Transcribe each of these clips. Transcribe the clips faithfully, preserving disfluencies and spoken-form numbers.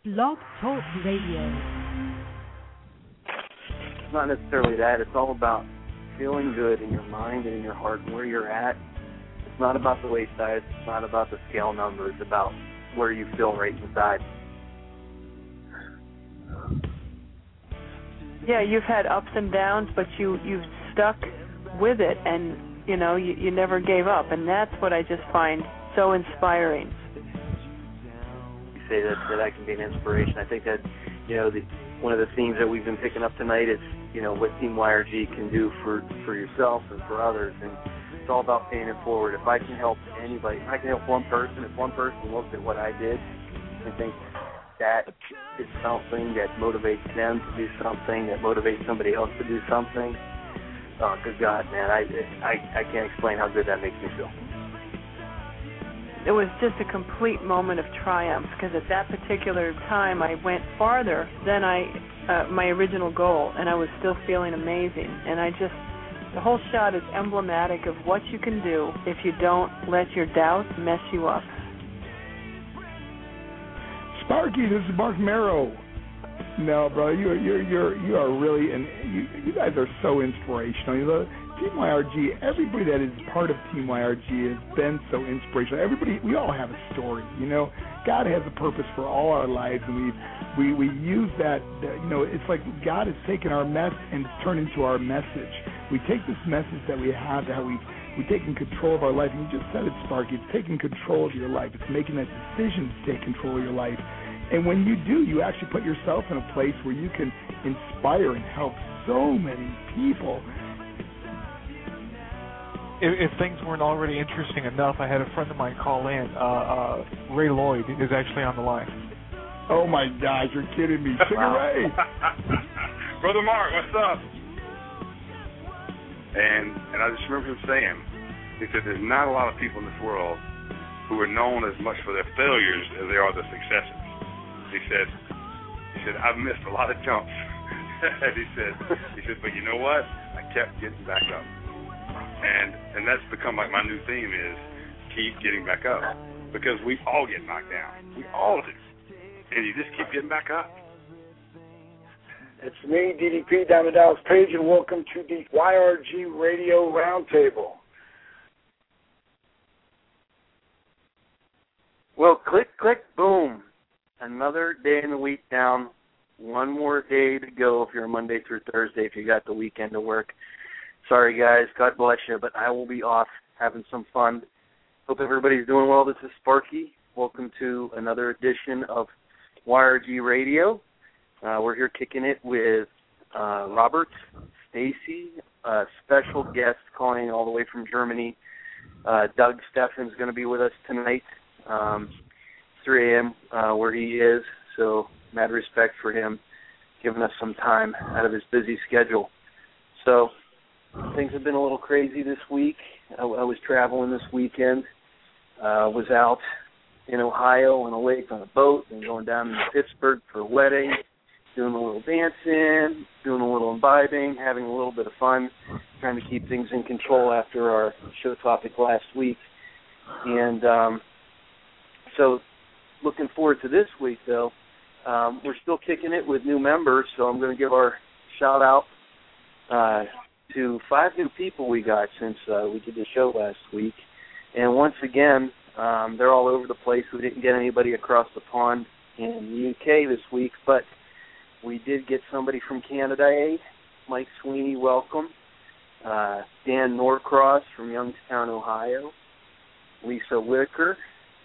Blog Talk Radio. It's not necessarily that. It's all about feeling good in your mind and in your heart and where you're at. It's not about the weight size. It's not about the scale number. It's about where you feel right inside. Yeah, you've had ups and downs, but you, you've stuck with it, and, you know, you, you never gave up, and that's what I just find so inspiring. You say that, that I can be an inspiration. I think that, you know, the, one of the themes that we've been picking up tonight is, you know, what Team Y R G can do for, for yourself and for others, and it's all about paying it forward. If I can help anybody, if I can help one person, if one person looks at what I did and thinks that is something that motivates them to do something, that motivates somebody else to do something, oh, good God, man, I, I, I can't explain how good that makes me feel. It was just a complete moment of triumph, because at that particular time I went farther than I uh, my original goal, and I was still feeling amazing. And I just, the whole shot is emblematic of what you can do if you don't let your doubts mess you up. Sparky, this is Mark Merrow. No, bro, you are you're you're you are really, and you you guys are so inspirational. You know, Team Y R G, everybody that is part of Team Y R G has been so inspirational. Everybody, we all have a story. You know, God has a purpose for all our lives, and we we we use that. You know, it's like God has taken our mess and turned into our message. We take this message that we have, that we we taking control of our life. And you just said it, Sparky. It's taking control of your life. It's making that decision to take control of your life. And when you do, you actually put yourself in a place where you can inspire and help so many people. If, if things weren't already interesting enough, I had a friend of mine call in. Uh, uh, Ray Lloyd is actually on the line. Oh, my gosh, you're kidding me. Sugar Ray. Brother Mark, what's up? And and I just remember him saying, he said, there's not a lot of people in this world who are known as much for their failures as they are their successes. He said, he said, I've missed a lot of jumps. And he said, he said, but you know what? I kept getting back up. And and that's become like my new theme is keep getting back up. Because we all get knocked down. We all do. And you just keep getting back up. It's me, D D P, down in Dallas Page, and welcome to the Y R G Radio Roundtable. Well, click, click, boom. Another day in the week down. One more day to go if you're a Monday through Thursday, if you got the weekend to work. Sorry, guys. God bless you, but I will be off having some fun. Hope everybody's doing well. This is Sparky. Welcome to another edition of Y R G Radio. Uh, we're here kicking it with uh, Robert, Stacy, a special guest calling all the way from Germany. Uh, Doug Steffen's going to be with us tonight. Um, three a.m. Uh, where he is, so mad respect for him giving us some time out of his busy schedule. So things have been a little crazy this week. I, I was traveling this weekend. Uh, was out in Ohio on a lake on a boat and going down to Pittsburgh for a wedding, doing a little dancing, doing a little imbibing, having a little bit of fun, trying to keep things in control after our show topic last week. And um, so looking forward to this week, though. Um, we're still kicking it with new members, so I'm going to give our shout-out uh, to five new people we got since uh, we did the show last week. And once again, um, they're all over the place. We didn't get anybody across the pond in the U K this week, but we did get somebody from Canada, eh? Mike Sweeney, welcome. Uh, Dan Norcross from Youngstown, Ohio. Lisa Whitaker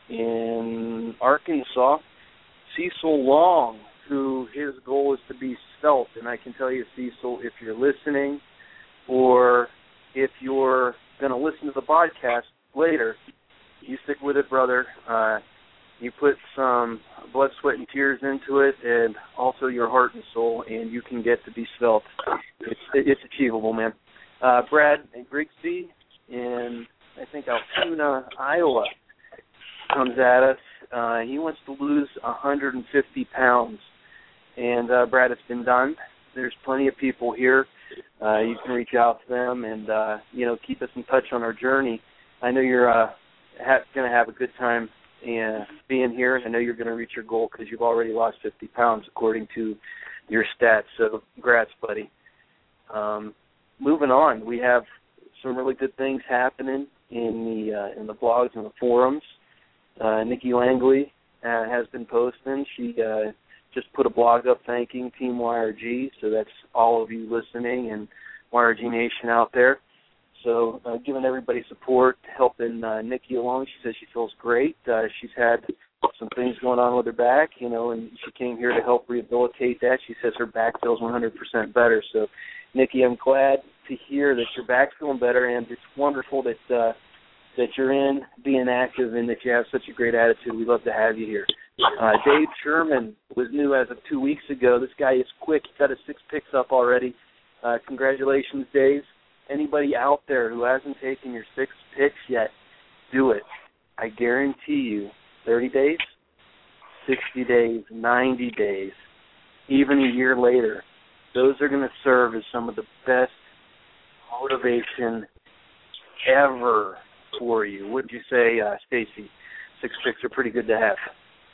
in Arkansas. Cecil Long, who his goal is to be svelte. And I can tell you, Cecil, if you're listening or if you're going to listen to the podcast later, you stick with it, brother. Uh, you put some blood, sweat, and tears into it, and also your heart and soul, and you can get to be svelte. It's, it's achievable, man. Uh, Brad Grigsby in, I think, Altoona, Iowa, comes at us. Uh, he wants to lose one hundred fifty pounds. And, uh, Brad, it's been done. There's plenty of people here. Uh, you can reach out to them and, uh, you know, keep us in touch on our journey. I know you're uh, ha- going to have a good time and being here. I know you're going to reach your goal because you've already lost fifty pounds according to your stats. So congrats, buddy. Um, moving on, we have some really good things happening in the uh, in the blogs and the forums. Uh, Nikki Langley uh, has been posting. She uh, just put a blog up thanking Team Y R G. So that's all of you listening and Y R G Nation out there. So uh, giving everybody support, helping uh, Nikki along. She says she feels great. Uh, she's had some things going on with her back, you know, and she came here to help rehabilitate that. She says her back feels one hundred percent better. So, Nikki, I'm glad to hear that your back's feeling better, and it's wonderful that uh, that you're in, being active, and that you have such a great attitude. We love to have you here. Uh, Dave Sherman was new as of two weeks ago. This guy is quick. He's got his six picks up already. Uh, congratulations, Dave. Anybody out there who hasn't taken your six picks yet, do it. I guarantee you, thirty days, sixty days, ninety days, even a year later, those are going to serve as some of the best motivation ever for you. Would you say, uh, Stacy, six picks are pretty good to have?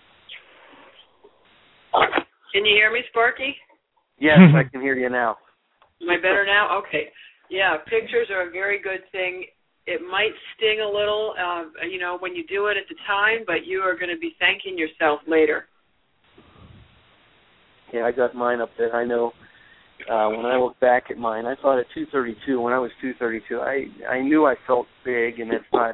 Can you hear me, Sparky? Yes, I can hear you now. Am I better now? Okay. Yeah, pictures are a very good thing. It might sting a little, uh, you know, when you do it at the time, but you are going to be thanking yourself later. Yeah, I got mine up there. I know uh, when I look back at mine, I thought at two thirty-two, when I was two thirty-two, I, I knew I felt big, and it's not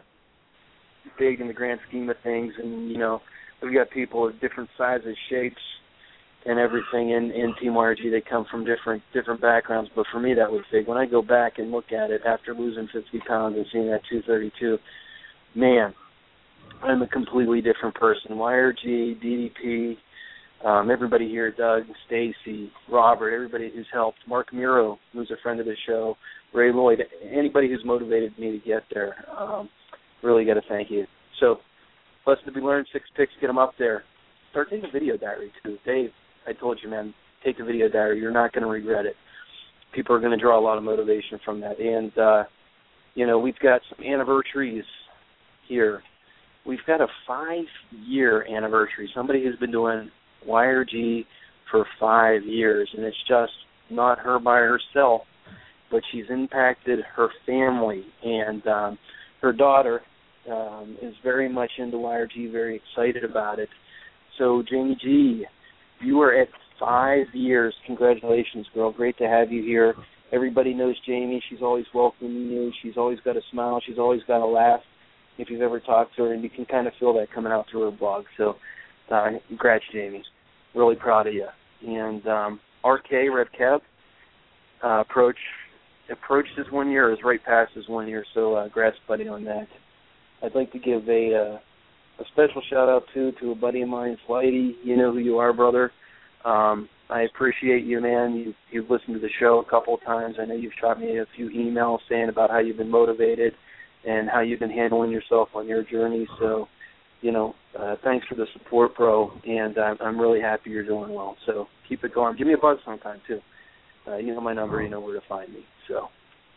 big in the grand scheme of things. And, you know, we've got people of different sizes, shapes, and everything in, in Team Y R G. They come from different different backgrounds, but for me that was big. When I go back and look at it after losing fifty pounds and seeing that two thirty-two, man, I'm a completely different person. Y R G, D D P, um, everybody here, Doug, Stacy, Robert, everybody who's helped, Mark Muro, who's a friend of the show, Ray Lloyd, anybody who's motivated me to get there, um, really got to thank you. So, blessed to be learning six picks, get them up there. Start taking a video diary, too. Dave, I told you, man, take a video diary. You're not going to regret it. People are going to draw a lot of motivation from that. And, uh, you know, we've got some anniversaries here. We've got a five-year anniversary. Somebody who's been doing Y R G for five years, and it's just not her by herself, but she's impacted her family. And um, her daughter um, is very much into Y R G, very excited about it. So, Jamie G., you are at five years. Congratulations, girl. Great to have you here. Everybody knows Jamie. She's always welcoming you. She's always got a smile. She's always got a laugh if you've ever talked to her, and you can kind of feel that coming out through her blog. So, uh, congrats, Jamie. Really proud of you. And um, R K, Red Kev, uh, approach, approached his one year, is right past his one year, so uh, congrats, buddy, on that. I'd like to give a... Uh, A special shout-out, too, to a buddy of mine, Flighty. You know who you are, brother. Um, I appreciate you, man. You, you've listened to the show a couple of times. I know you've shot me a few emails saying about how you've been motivated and how you've been handling yourself on your journey. So, you know, uh, thanks for the support, bro, and I'm, I'm really happy you're doing well. So keep it going. Give me a buzz sometime, too. Uh, you know my number. You know where to find me. So,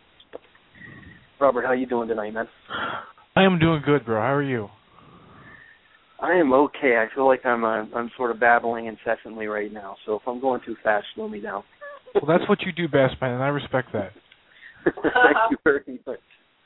Robert, how you doing tonight, man? I am doing good, bro. How are you? I am okay. I feel like I'm uh, I'm sort of babbling incessantly right now. So if I'm going too fast, slow me down. Well, that's what you do best, man, and I respect that. Thank you very much.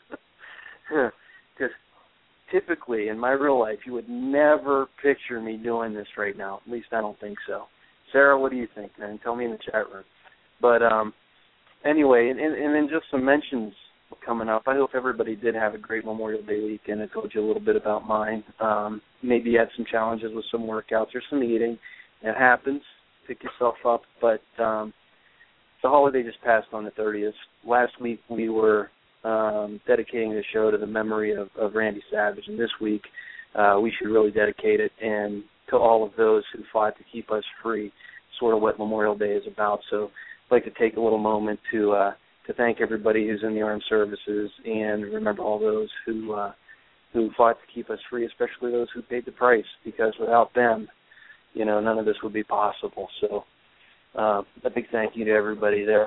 Because typically in my real life, you would never picture me doing this right now. At least I don't think so. Sarah, what do you think, man? Tell me in the chat room. But um, anyway, and, and then just some mentions coming up. I hope everybody did have a great Memorial Day weekend. I told you a little bit about mine. Um, maybe you had some challenges with some workouts or some eating. It happens. Pick yourself up. But um, the holiday just passed on the thirtieth. Last week we were um, dedicating the show to the memory of, of Randy Savage, and this week uh, we should really dedicate it and to all of those who fought to keep us free, sort of what Memorial Day is about. So I'd like to take a little moment to uh, to thank everybody who's in the armed services and remember all those who uh, who fought to keep us free, especially those who paid the price, because without them, you know, none of this would be possible. So uh, a big thank you to everybody there.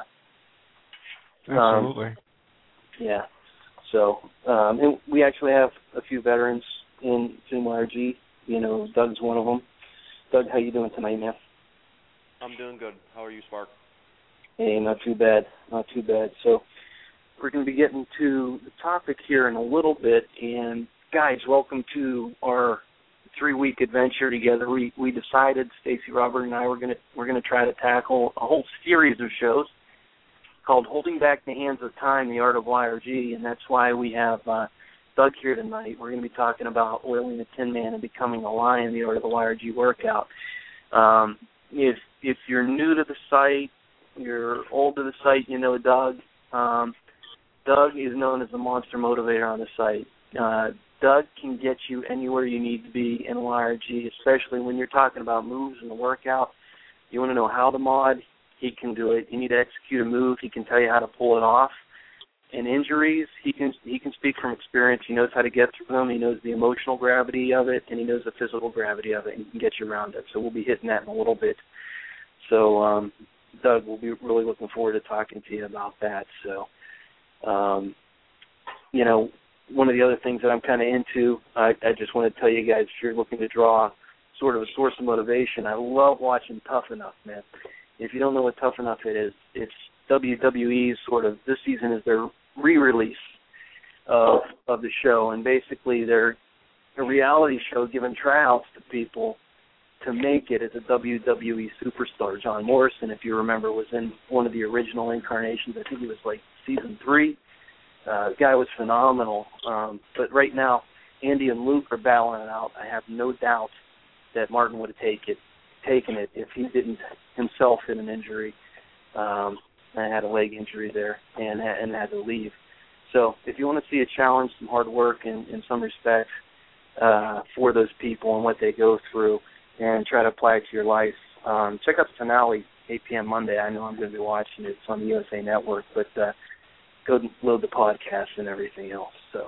Absolutely. Um, yeah. So um, and we actually have a few veterans in Team Y R G you know, Doug's one of them. Doug, how you doing tonight, man? I'm doing good. How are you, Spark? Hey, not too bad, not too bad. So we're going to be getting to the topic here in a little bit. And, guys, welcome to our three-week adventure together. We we decided, Stacy, Robert, and I, were going to we're going to try to tackle a whole series of shows called Holding Back the Hands of Time, the Art of Y R G, and that's why we have uh, Doug here tonight. We're going to be talking about oiling the Tin Man and becoming a lion, the art of the Y R G workout. Um, if if you're new to the site, you're old to the site, you know Doug. Um, Doug is known as the monster motivator on the site. Uh, Doug can get you anywhere you need to be in Y R G, especially when you're talking about moves in the workout. You want to know how to mod, he can do it. You need to execute a move, he can tell you how to pull it off. And injuries, he can he can speak from experience. He knows how to get through them. He knows the emotional gravity of it, and he knows the physical gravity of it, and he can get you around it. So we'll be hitting that in a little bit. So, um, Doug, we'll be really looking forward to talking to you about that. So, um, you know, one of the other things that I'm kind of into, I, I just want to tell you guys, if you're looking to draw sort of a source of motivation, I love watching Tough Enough, man. If you don't know what Tough Enough it is, it's W W E's sort of, this season is their re-release of of the show, and basically they're a reality show giving tryouts to people to make it as a W W E superstar. John Morrison, if you remember, was in one of the original incarnations. I think he was like season three. Uh, the guy was phenomenal. Um, but right now, Andy and Luke are battling it out. I have no doubt that Martin would have take it, taken it if he didn't himself hit an injury. Um, and had a leg injury there and, and had to leave. So if you want to see a challenge, some hard work in, in some respects uh, for those people and what they go through and try to apply it to your life, um, check out the finale, eight p.m. Monday. I know I'm going to be watching it. It's on the U S A Network, but uh, go load the podcast and everything else. So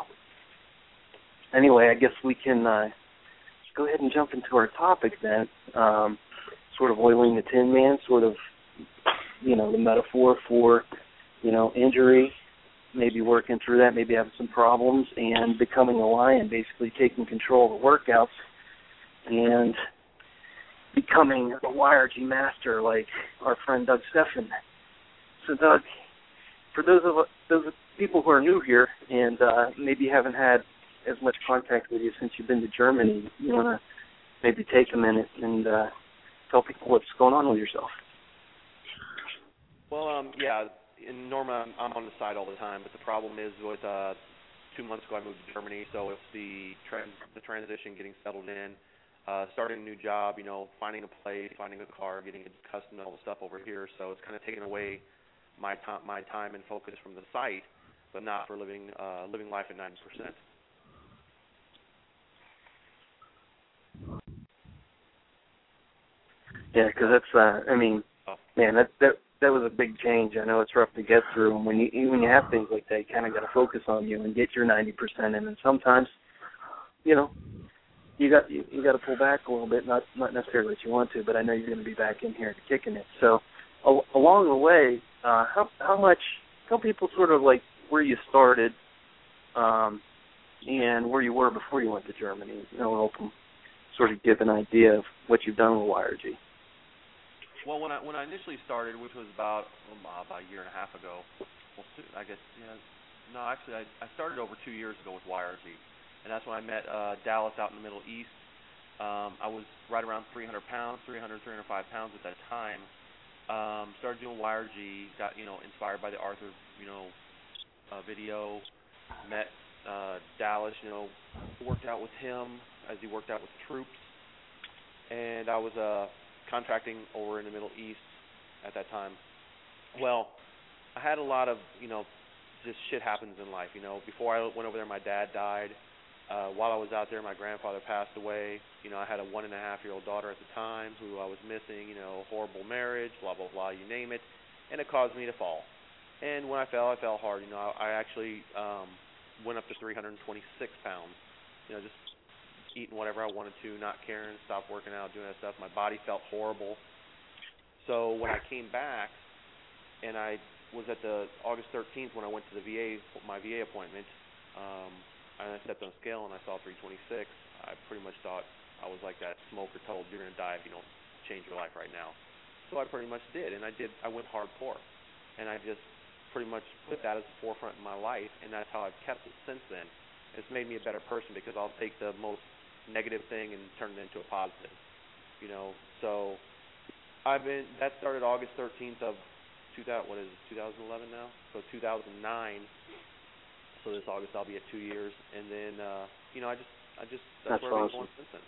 anyway, I guess we can uh, go ahead and jump into our topic then, um, sort of oiling the Tin Man, sort of, you know, the metaphor for, you know, injury, maybe working through that, maybe having some problems, and becoming a lion, basically taking control of the workouts and becoming a Y R G master like our friend Doug Steffen. So, Doug, for those of those people who are new here and uh, maybe haven't had as much contact with you since you've been to Germany, you want to maybe take a minute and uh, tell people what's going on with yourself. Well, um, yeah, in Norma, I'm, I'm on the side all the time, but the problem is with uh, two months ago I moved to Germany, so it's the trans- the transition, getting settled in, uh, starting a new job, you know, finding a place, finding a car, getting accustomed to all the stuff over here. So it's kind of taken away my time, my time and focus from the site, but not for living uh, living life at ninety percent. Yeah, because that's, uh, I mean, man, that that that was a big change. I know it's rough to get through, and when you when you have things like that, you kind of got to focus on you and get your ninety percent in. And sometimes, you know, you got you, you got to pull back a little bit, not not necessarily what you want to, but I know you're going to be back in here kicking it. So, al- along the way, uh, how how much? Tell people sort of like where you started, um, and where you were before you went to Germany. You know, help them sort of give an idea of what you've done with Y R G. Well, when I when I initially started, which was about well, about a year and a half ago, well, I guess yeah, no, actually I, I started over two years ago with Y R G, and that's when I met uh, Dallas out in the Middle East. Um, I was right around three hundred pounds, three hundred, three hundred five pounds at that time. Um, started doing Y R G, got you know inspired by the Arthur you know uh, video. Met uh, Dallas, you know, worked out with him as he worked out with troops, and I was uh. contracting over in the Middle East at that time. Well, I had a lot of, you know, just shit happens in life, you know. Before I went over there, my dad died. Uh, while I was out there, my grandfather passed away. You know, I had a one and a half year old daughter at the time who I was missing, you know, horrible marriage, blah, blah, blah, you name it. And it caused me to fall. And when I fell, I fell hard. You know, I, I actually um, went up to three hundred twenty-six pounds, you know, just eating whatever I wanted to, not caring, stopped working out, doing that stuff. My body felt horrible. So when I came back, and I was at the August thirteenth when I went to the V A, my V A appointment, um, and I stepped on a scale and I saw three twenty-six. I pretty much thought I was like that smoker told, you're going to die if you don't change your life right now. So I pretty much did, and I did. I went hardcore, and I just pretty much put that as the forefront in my life, and that's how I've kept it since then. It's made me a better person because I'll take the most negative thing and turn it into a positive, you know. So I've been. That started August thirteenth of two thousand. What is it? two thousand eleven now. So two thousand nine. So this August I'll be at two years, and then uh, you know I just I just that's, that's where I've been awesome. going since then.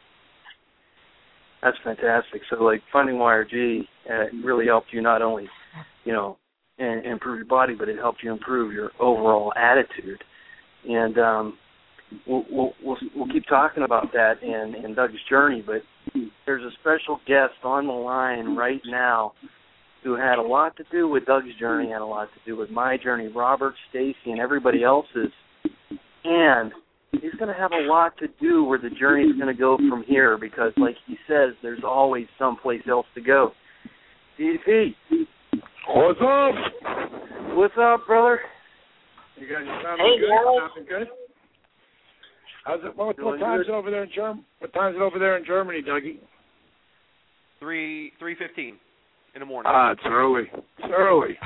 That's fantastic. So like finding Y R G uh, really helped you not only, you know, and improve your body, but it helped you improve your overall attitude. And um, we'll, we'll we'll we'll keep talking about that in, in Doug's journey. But there's a special guest on the line right now who had a lot to do with Doug's journey and a lot to do with my journey, Robert, Stacy, and everybody else's. And he's going to have a lot to do where the journey is going to go from here because, like he says, there's always someplace else to go. D D P. What's up? What's up, brother? You guys sounding hey, good? Sounding good? How's it? What, what time is good. it over there in Germany? What time is it over there in Germany, Dougie? Three three fifteen in the morning. Ah, it's early. It's early.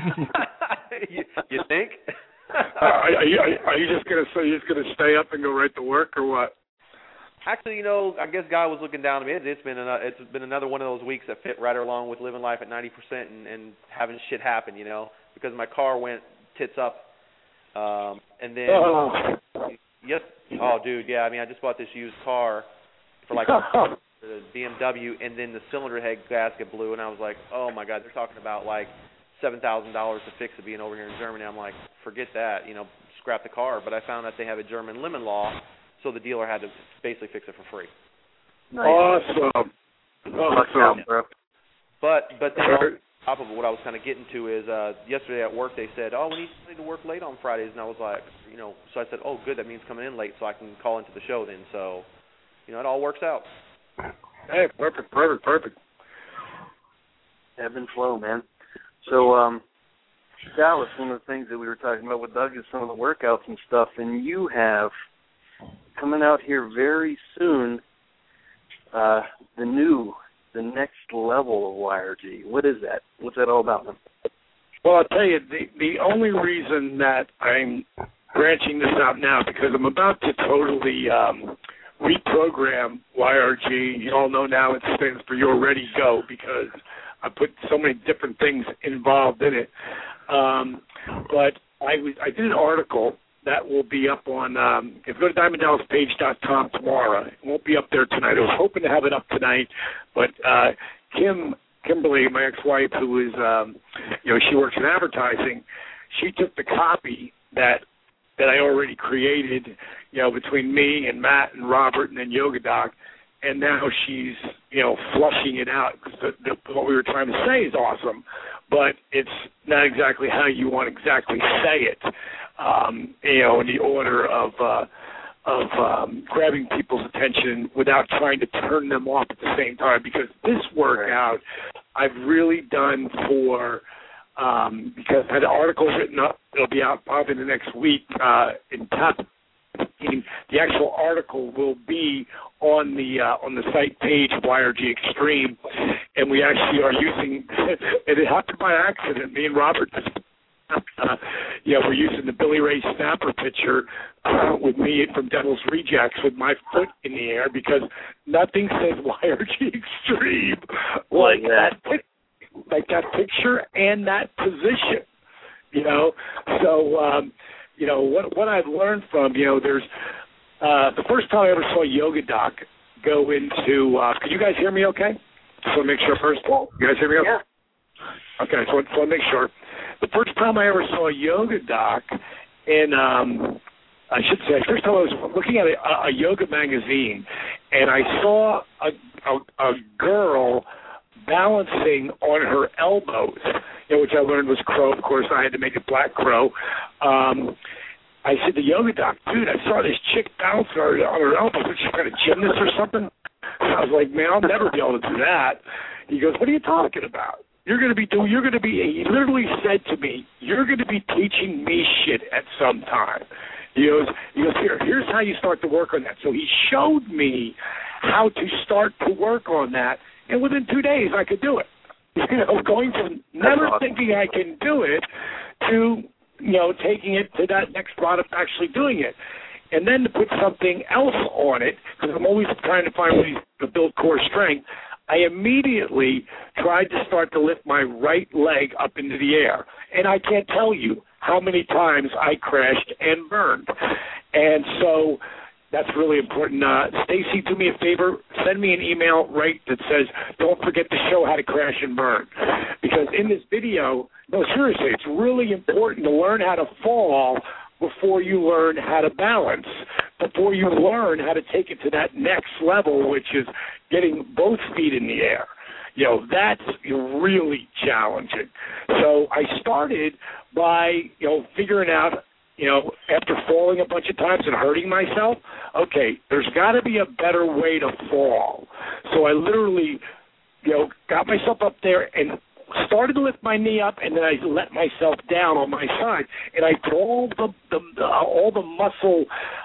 you, you think? uh, are, are, you, are you just gonna say you're just gonna stay up and go right to work, or what? Actually, you know, I guess God was looking down at me. It's been another, it's been another one of those weeks that fit right along with living life at ninety percent and, and having shit happen, you know, because my car went tits up, um, and then Oh. yes, oh dude, yeah. I mean, I just bought this used car for like the B M W, and then the cylinder head gasket blew, and I was like, oh my God, they're talking about like seven thousand dollars to fix it being over here in Germany. I'm like, forget that, you know, scrap the car. But I found that they have a German lemon law. So the dealer had to basically fix it for free. Nice. Awesome. Awesome. Bro. But but then on top of it, what I was kind of getting to is uh, yesterday at work they said, oh, we need somebody to work late on Fridays, and I was like, you know, so I said, oh, good, that means coming in late, so I can call into the show then. So, you know, it all works out. Hey, perfect, perfect, perfect. Ebb and flow, man. So, um, Dallas, one of the things that we were talking about with Doug is some of the workouts and stuff, and you have coming out here very soon, uh, the new, the next level of Y R G. What is that? What's that all about, man? Well, I'll tell you, the, the only reason that I'm branching this out now because I'm about to totally um, reprogram Y R G. You all know now it stands for You're Ready, Go, because I put so many different things involved in it. Um, but I, was, I did an article that will be up on, um, if you go to diamond dallas page dot com tomorrow, it won't be up there tonight. I was hoping to have it up tonight, but uh, Kim, Kimberly, my ex-wife, who is, um, you know, she works in advertising, she took the copy that that I already created, you know, between me and Matt and Robert and then Yoga Doc, and now she's, you know, flushing it out because the, the, what we were trying to say is awesome, but it's not exactly how you want to exactly say it. Um, you know, in the order of uh, of um, grabbing people's attention without trying to turn them off at the same time. Because this workout I've really done for um, because I had an article written up. It'll be out probably the next week uh, in top. The actual article will be on the uh, on the site page of Y R G Extreme, and we actually are using. And it happened by accident. Me and Robert. Uh, yeah, we're using the Billy Ray Snapper picture uh, with me from Devil's Rejects with my foot in the air because nothing says Y R G Extreme like that, like that picture and that position. You know, so um, you know what what I've learned from you know there's uh, the first time I ever saw Yoga Doc go into. Uh, can you guys hear me? Okay, just want to make sure first. You guys hear me? Okay. Yeah. Okay, so I want to make sure. The first time I ever saw Yoga Doc, and um, I should say, first time I was looking at a, a yoga magazine, and I saw a, a, a girl balancing on her elbows, you know, which I learned was crow. Of course, I had to make it black crow. Um, I said to Yoga Doc, dude, I saw this chick bouncing on her, on her elbows. Was she kind of gymnast or something? I was like, man, I'll never be able to do that. He goes, what are you talking about? You're going to be doing, you're going to be, he literally said to me, you're going to be teaching me shit at some time. He goes, he goes, here, here's how you start to work on that. So he showed me how to start to work on that, and within two days I could do it. You know, going from never awesome. thinking I can do it to, you know, taking it to that next product, actually doing it. And then to put something else on it, because I'm always trying to find ways to build core strength, I immediately tried to start to lift my right leg up into the air. And I can't tell you how many times I crashed and burned. And so that's really important. Uh, Stacy, do me a favor. Send me an email right that says, don't forget to show how to crash and burn. Because in this video, no, seriously, it's really important to learn how to fall before you learn how to balance, before you learn how to take it to that next level, which is getting both feet in the air. You know, that's really challenging. So I started by, you know, figuring out, you know, after falling a bunch of times and hurting myself, okay, there's got to be a better way to fall. So I literally, you know, got myself up there and started to lift my knee up, and then I let myself down on my side, and I put all the, the, the all the muscle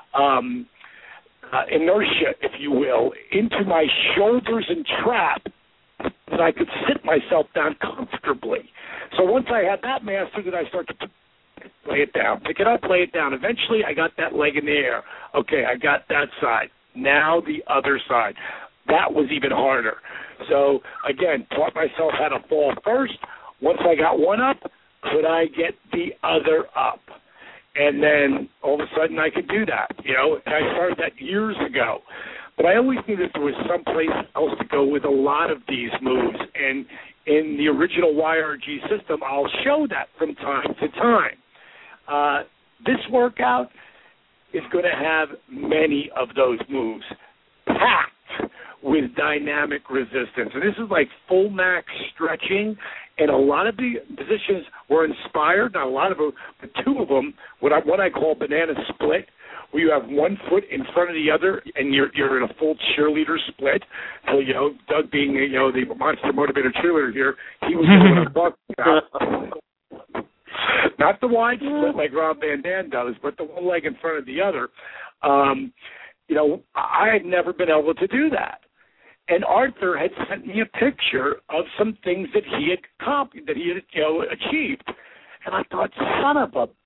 um, uh, inertia, if you will, into my shoulders and trap, that I could sit myself down comfortably. So once I had that mastered, then I started to lay it down, pick it up, lay it down. Eventually, I got that leg in the air. Okay, I got that side. Now the other side. That was even harder. So, again, taught myself how to fall first. Once I got one up, could I get the other up? And then all of a sudden I could do that. You know, and I started that years ago. But I always knew that there was someplace else to go with a lot of these moves. And in the original Y R G system, I'll show that from time to time. Uh, this workout is going to have many of those moves packed with dynamic resistance. And this is like full max stretching, and a lot of the positions were inspired, not a lot of them, but two of them, what I, what I call banana split, where you have one foot in front of the other, and you're you're in a full cheerleader split. So, you know, Doug being, you know, the monster motivator cheerleader here, he was what I'm talking about. Not the wide split like Rob Van Dam does, but the one leg in front of the other. Um, you know, I had never been able to do that. And Arthur had sent me a picture of some things that he had copied, that he had, you know, achieved. And I thought, son of a,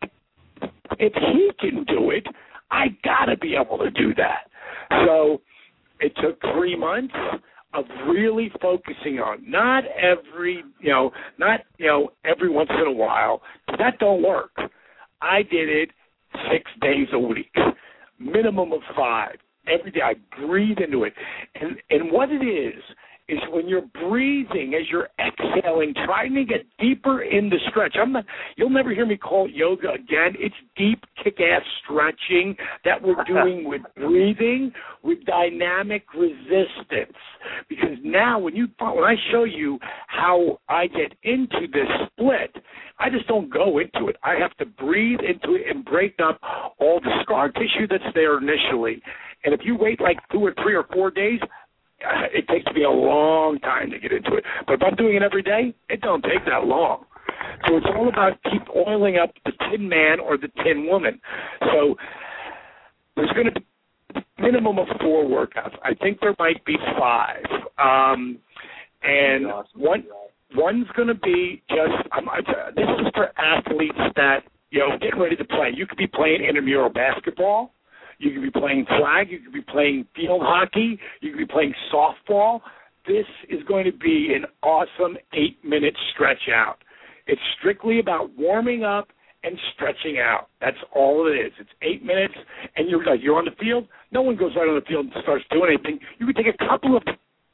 if he can do it, I got to be able to do that. So it took three months of really focusing on, not every, you know, not, you know, every once in a while. That don't work. I did it six days a week, minimum of five. Every day I breathe into it. And and what it is, is when you're breathing, as you're exhaling, trying to get deeper in the stretch. I'm not, you'll never hear me call it yoga again. It's deep, kick-ass stretching that we're doing with breathing, with dynamic resistance. Because now when you when I show you how I get into this split, I just don't go into it. I have to breathe into it and break up all the scar tissue that's there initially. And if you wait like two or three or four days, it takes me a long time to get into it. But if I'm doing it every day, it don't take that long. So it's all about keep oiling up the Tin Man or the Tin Woman. So there's going to be a minimum of four workouts. I think there might be five. Um, and one one's going to be just, um, this is for athletes that, you know, get ready to play. You could be playing intramural basketball. You could be playing flag. You could be playing field hockey. You could be playing softball. This is going to be an awesome eight-minute stretch out. It's strictly about warming up and stretching out. That's all it is. It's eight minutes, and you're like, you're on the field. No one goes right on the field and starts doing anything. You can take a couple of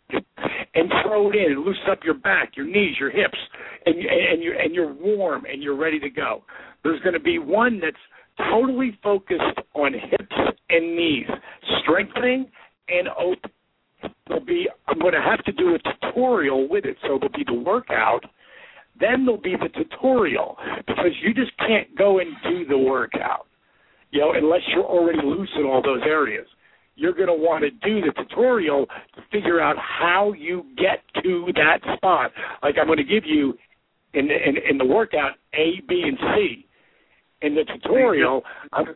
and throw it in and loosen up your back, your knees, your hips, and, and, you're, and you're warm and you're ready to go. There's going to be one that's totally focused on hips and knees, strengthening and open. There'll be, I'm going to have to do a tutorial with it, so there'll be the workout, then there'll be the tutorial, because you just can't go and do the workout, you know, unless you're already loose in all those areas. You're going to want to do the tutorial to figure out how you get to that spot. Like I'm going to give you in the, in, in the workout A, B, and C. In the tutorial, I'm,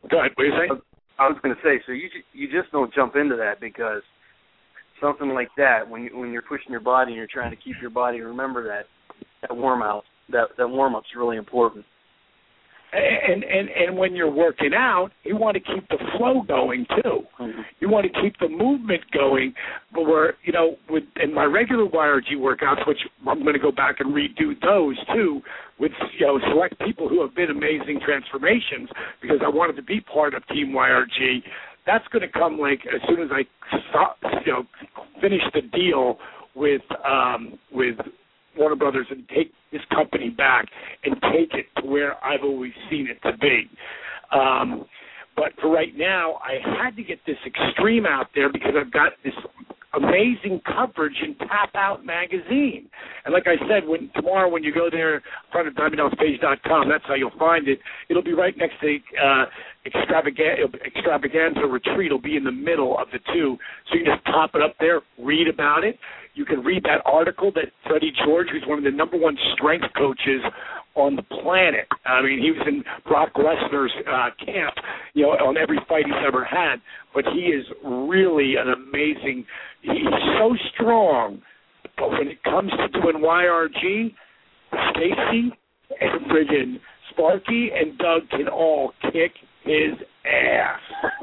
Go ahead. What are you saying? I was going to say, so you you just don't jump into that, because something like that, when you, when you're pushing your body and you're trying to keep your body, remember that that warm out, that that warm up's really important. And, and and when you're working out, you want to keep the flow going too. Mm-hmm. You want to keep the movement going. But we're, you know, with in my regular Y R G workouts, which I'm going to go back and redo those too, with, you know, select people who have been amazing transformations, because I wanted to be part of Team Y R G. That's going to come like as soon as I stop, you know, finish the deal with um, with Warner Brothers and take this company back and take it to where I've always seen it to be. Um, but for right now, I had to get this extreme out there because I've got this amazing coverage in Tap Out magazine. And like I said, when tomorrow when you go there in front of diamond dallas page dot com, that's how you'll find it. It'll be right next to uh, extravaganza, extravaganza Retreat. It'll be in the middle of the two. So you can just pop it up there, read about it. You can read that article that Freddie George, who's one of the number one strength coaches on the planet. I mean, he was in Brock Lesnar's uh, camp, you know, on every fight he's ever had. But he is really an amazing. He's so strong. But when it comes to doing Y R G, Stacy and friggin' Sparky and Doug can all kick his ass.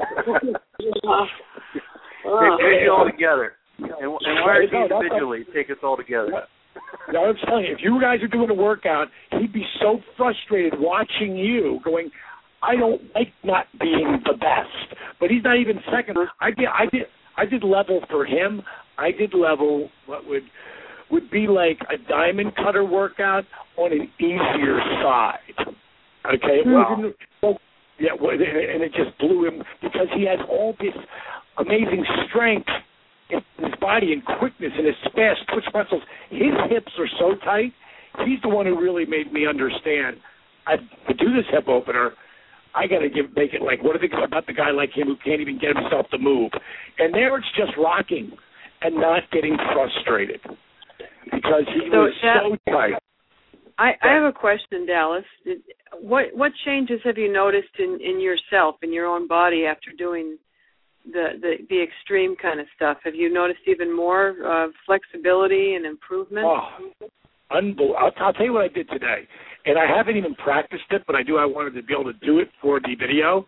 They take it all together. And, and Y R G individually take us all together. Now, I'm telling you, if you guys are doing a workout, he'd be so frustrated watching you going, I don't like not being the best. But he's not even second. I did, I did, I did level for him. I did level what would would be like a diamond cutter workout on an easier side. Okay? Wow. So, yeah, and it just blew him because he has all this amazing strength in his body and quickness and his fast twitch muscles. His hips are so tight. He's the one who really made me understand. I to do this hip opener, I got to give make it like what are they about the guy like him who can't even get himself to move? And there it's just rocking and not getting frustrated because he so was that, so tight. I, I have a question, Dallas. Did, what what changes have you noticed in, in yourself, in your own body after doing the, the, the extreme kind of stuff? Have you noticed even more uh, flexibility and improvement? Oh, unbelievable. I'll, I'll tell you what I did today. And I haven't even practiced it, but I do. I wanted to be able to do it for the video.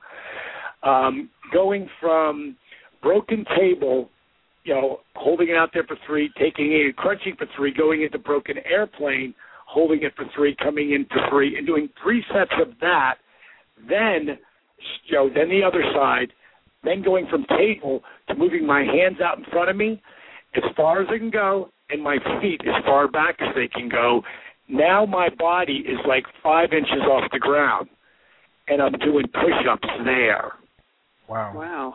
Um, going from broken table, you know, holding it out there for three, taking it, crunching for three, going into broken airplane, holding it for three, coming in for three, and doing three sets of that. Then, you know, then the other side, then going from table to moving my hands out in front of me as far as I can go and my feet as far back as they can go. Now my body is like five inches off the ground, and I'm doing push-ups there. Wow. Wow.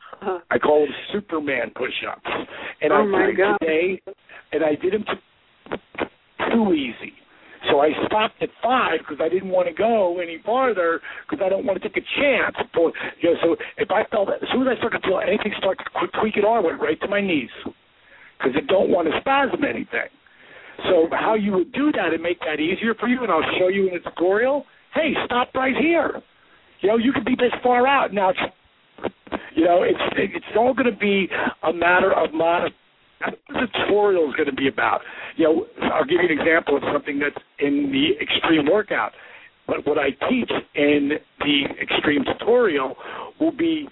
I call them Superman push-ups. And oh I my did God. today, and I did them t- too easy. So I stopped at five because I didn't want to go any farther because I don't want to take a chance. But, you know, so if I felt, as soon as I started to feel anything start to tweak it on, I went right to my knees because I don't want to spasm anything. So how you would do that and make that easier for you, and I'll show you in the tutorial, hey, stop right here. You know, you could be this far out. Now, it's, you know, it's it's all going to be a matter of mod- that's what the tutorial is going to be about. You know, I'll give you an example of something that's in the extreme workout. But what I teach in the extreme tutorial will be,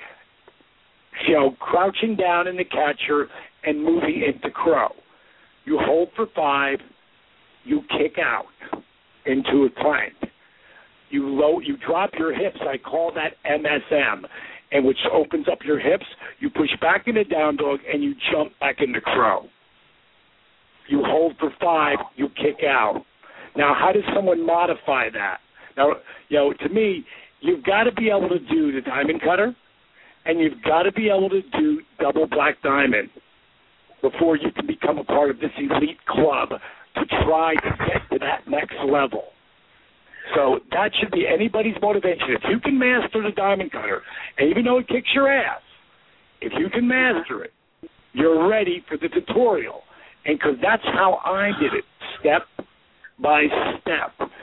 you know, crouching down in the catcher and moving into crow. You hold for five, you kick out into a plank. You low, you drop your hips. I call that M S M, and which opens up your hips. You push back into down dog, and you jump back into crow. You hold for five, you kick out. Now, how does someone modify that? Now, you know, to me, you've got to be able to do the diamond cutter, and you've got to be able to do double black diamond before you can become a part of this elite club to try to get to that next level. So that should be anybody's motivation. If you can master the diamond cutter, and even though it kicks your ass, if you can master it, you're ready for the tutorial. And because that's how I did it, step by step.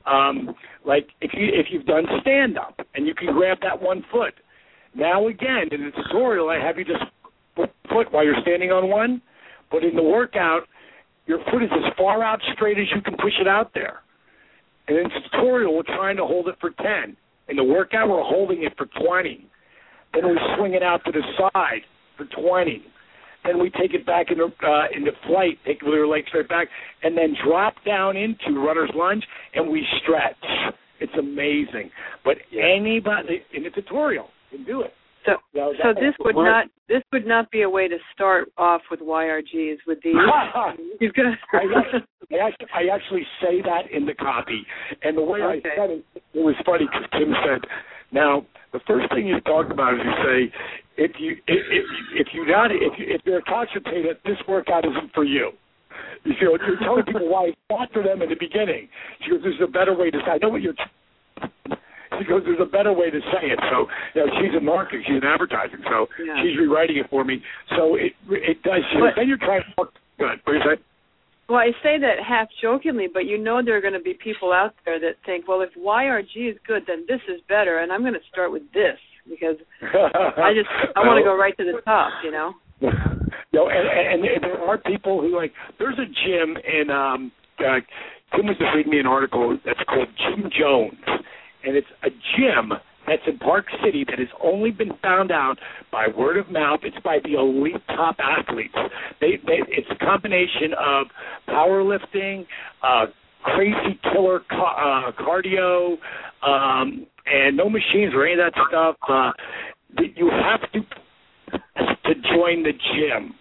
Um, like if you if you've done stand up and you can grab that one foot. Now again in the tutorial I have you just foot while you're standing on one, but in the workout your foot is as far out straight as you can push it out there. And in the tutorial we're trying to hold it for ten. In the workout we're holding it for twenty. Then we swing it out to the side for twenty. Then we take it back into uh, into flight, take your legs straight back, and then drop down into runner's lunge, and we stretch. It's amazing. But anybody in the tutorial can do it. So, you know, so this would not this would not be a way to start off with Y R Gs with these. You've got. I, actually, I, actually, I actually say that in the copy, and the way okay. I said it, it was funny because Tim said, "Now the first thing you talk about is you say, if you if if, if you not if you, if you're constipated, this workout isn't for you." You feel you're telling people why it's not for them in the beginning. She goes, "There's a better way to say." I know what you're. She goes, "There's a better way to say it." So, you know, she's in marketing, she's in advertising, so yeah. she's rewriting it for me. So it it does. But, then you're trying to look good. What do you say? Well, I say that half jokingly, but you know there are going to be people out there that think, well, if Y R G is good, then this is better, and I'm going to start with this because I just I want to go right to the top, you know. You know, and, and, and there are people who like. There's a gym in. Um, uh, Tim was just reading me an article that's called Jim Jones. And it's a gym that's in Park City that has only been found out by word of mouth. It's by the elite top athletes. They, they, it's a combination of powerlifting, uh, crazy killer ca- uh, cardio, um, and no machines or any of that stuff. Uh, you have to to join the gym.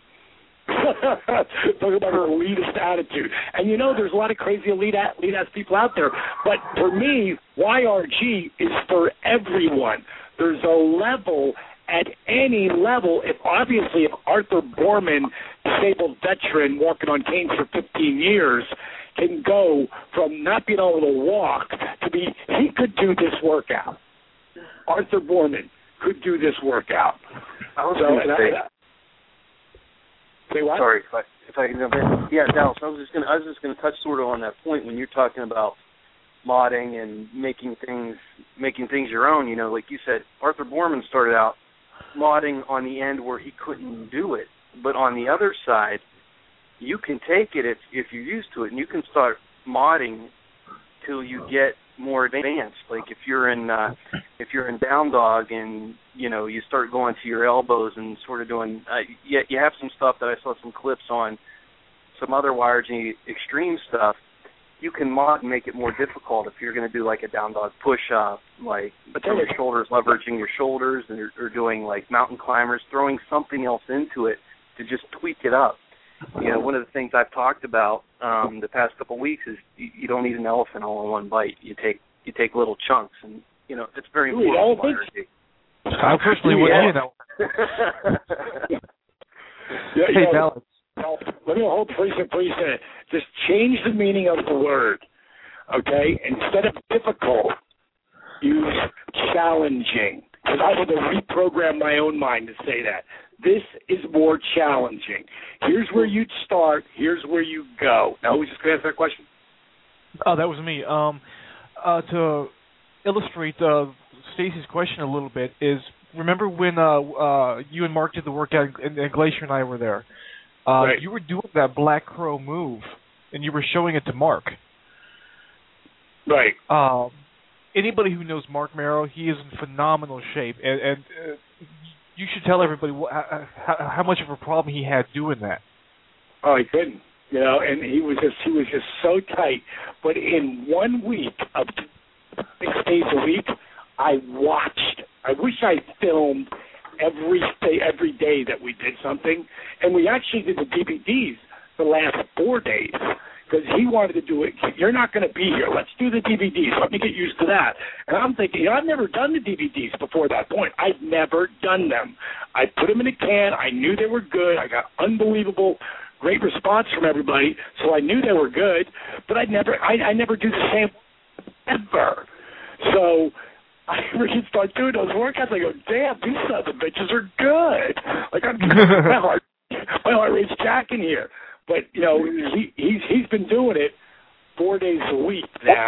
Talk about an elitist attitude. And you know there's a lot of crazy elite elite ass people out there. But for me, Y R G is for everyone. There's a level at any level. If obviously if Arthur Borman, disabled veteran walking on canes for fifteen years, can go from not being able to walk to be he could do this workout. Arthur Borman could do this workout. I was so, going to say I, Say what? Sorry, if I, if I can jump in. Yeah, Dallas, I was just going to I was just going to touch sort of on that point when you're talking about modding and making things making things your own. You know, like you said, Arthur Borman started out modding on the end where he couldn't do it, but on the other side, you can take it if if you're used to it, and you can start modding till you get more advanced. Like if you're in uh, if you're in down dog and you know you start going to your elbows and sort of doing. Uh, you, you have some stuff that I saw some clips on, some other Y R G extreme stuff. You can mod and make it more difficult if you're going to do like a down dog push up, like from your shoulders, leveraging your shoulders, and or, or doing like mountain climbers, throwing something else into it to just tweak it up. You know, one of the things I've talked about um, the past couple of weeks is you, you don't eat an elephant all in one bite. You take you take little chunks, and you know it's very Ooh, important. I personally wouldn't eat an elephant. yeah, hey, you know, let me hold please, please. Uh, just change the meaning of the word. Okay, instead of difficult, use challenging. Because I had to reprogram my own mind to say that. This is more challenging. Here's where you'd start. Here's where you go. Now, who's just going to answer that question? Oh, that was me. Um, uh, to illustrate uh, Stacy's question a little bit is, remember when uh, uh, you and Mark did the workout and, and Glacier and I were there? Uh, right. You were doing that Black Crow move, and you were showing it to Mark. Right. Um, anybody who knows Mark Merrow, he is in phenomenal shape, and, and uh, you should tell everybody what, how, how much of a problem he had doing that. Oh, he couldn't, you know, and he was just he was just so tight. But in one week of six days a week, I watched. I wish I filmed every day, every day that we did something, and we actually did the D V Ds the last four days. Because he wanted to do it. You're not going to be here. Let's do the D V Ds. Let me get used to that. And I'm thinking, you know, I've never done the D V Ds before that point. I've never done them. I put them in a can. I knew they were good. I got unbelievable, great response from everybody, so I knew they were good. But I'd never, I, I never do the same ever. So I really start doing those workouts. I go, damn, these sons of bitches are good. Like I'm, my heart, my heart rate's jacking here. But, you know, he, he's he's been doing it four days a week now,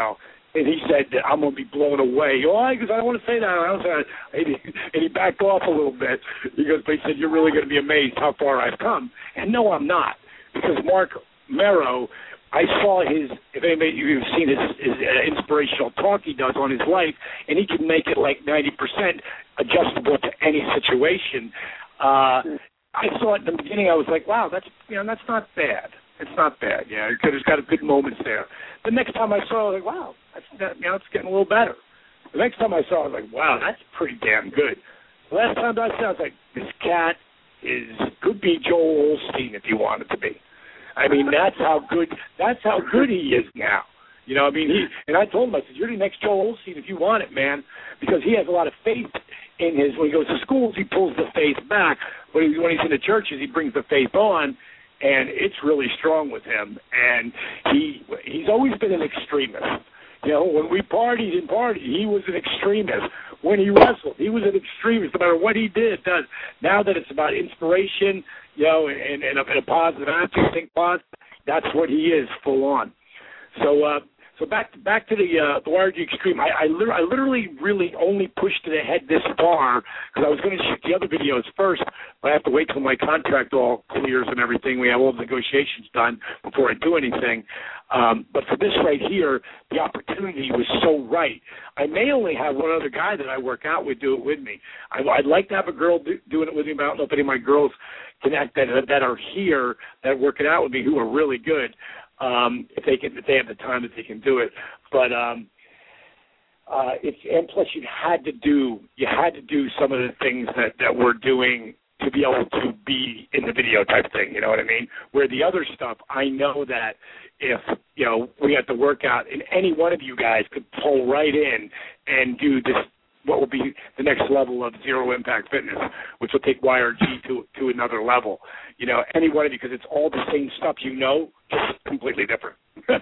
And he said, I'm going to be blown away. Why? Because I don't want to say that. I don't say that. And he, and he backed off a little bit. He goes, but he said, you're really going to be amazed how far I've come. And no, I'm not. Because Mark Mero, I saw his, if anybody, you've seen his, his uh, inspirational talk he does on his life, and he can make it like ninety percent adjustable to any situation. Uh, I saw it in the beginning. I was like, wow, that's, you know, that's not bad. It's not bad, yeah, because it's got a good moments there. The next time I saw it, I was like, wow, that's, that, you know, it's getting a little better. The next time I saw it, I was like, wow, that's pretty damn good. The last time I saw it, I was like, this cat is could be Joel Osteen if you wanted to be. I mean, that's how good that's how good he is now. You know, I mean, he and I told him, I said, you're the next Joel Osteen if you want it, man, because he has a lot of faith in his. When he goes to schools, he pulls the faith back. When, he, when he's in the churches, he brings the faith on. And it's really strong with him. And he he's always been an extremist. You know, when we partied and partied, he was an extremist. When he wrestled, he was an extremist, no matter what he did. Does now that it's about inspiration, you know, and, and, a, and a positive attitude, think positive, that's what he is, full on. So, uh, so back to, back to the uh, the Y R G Extreme. I I, lit- I literally really only pushed it ahead this far because I was going to shoot the other videos first, but I have to wait till my contract all clears and everything. We have all the negotiations done before I do anything. Um, but for this right here, the opportunity was so right. I may only have one other guy that I work out with do it with me. I, I'd like to have a girl do, doing it with me, but I don't know if any of my girls connect that that are here that work it out with me who are really good. Um, if they can, if they have the time that they can do it, but um, uh, it's and plus you had to do you had to do some of the things that, that we're doing to be able to be in the video type thing. You know what I mean? Where the other stuff, I know that if you know we had to work out, and any one of you guys could pull right in and do this. What will be the next level of zero impact fitness, which will take Y R G to to another level. You know, any one of you, because it's all the same stuff you know, just completely different.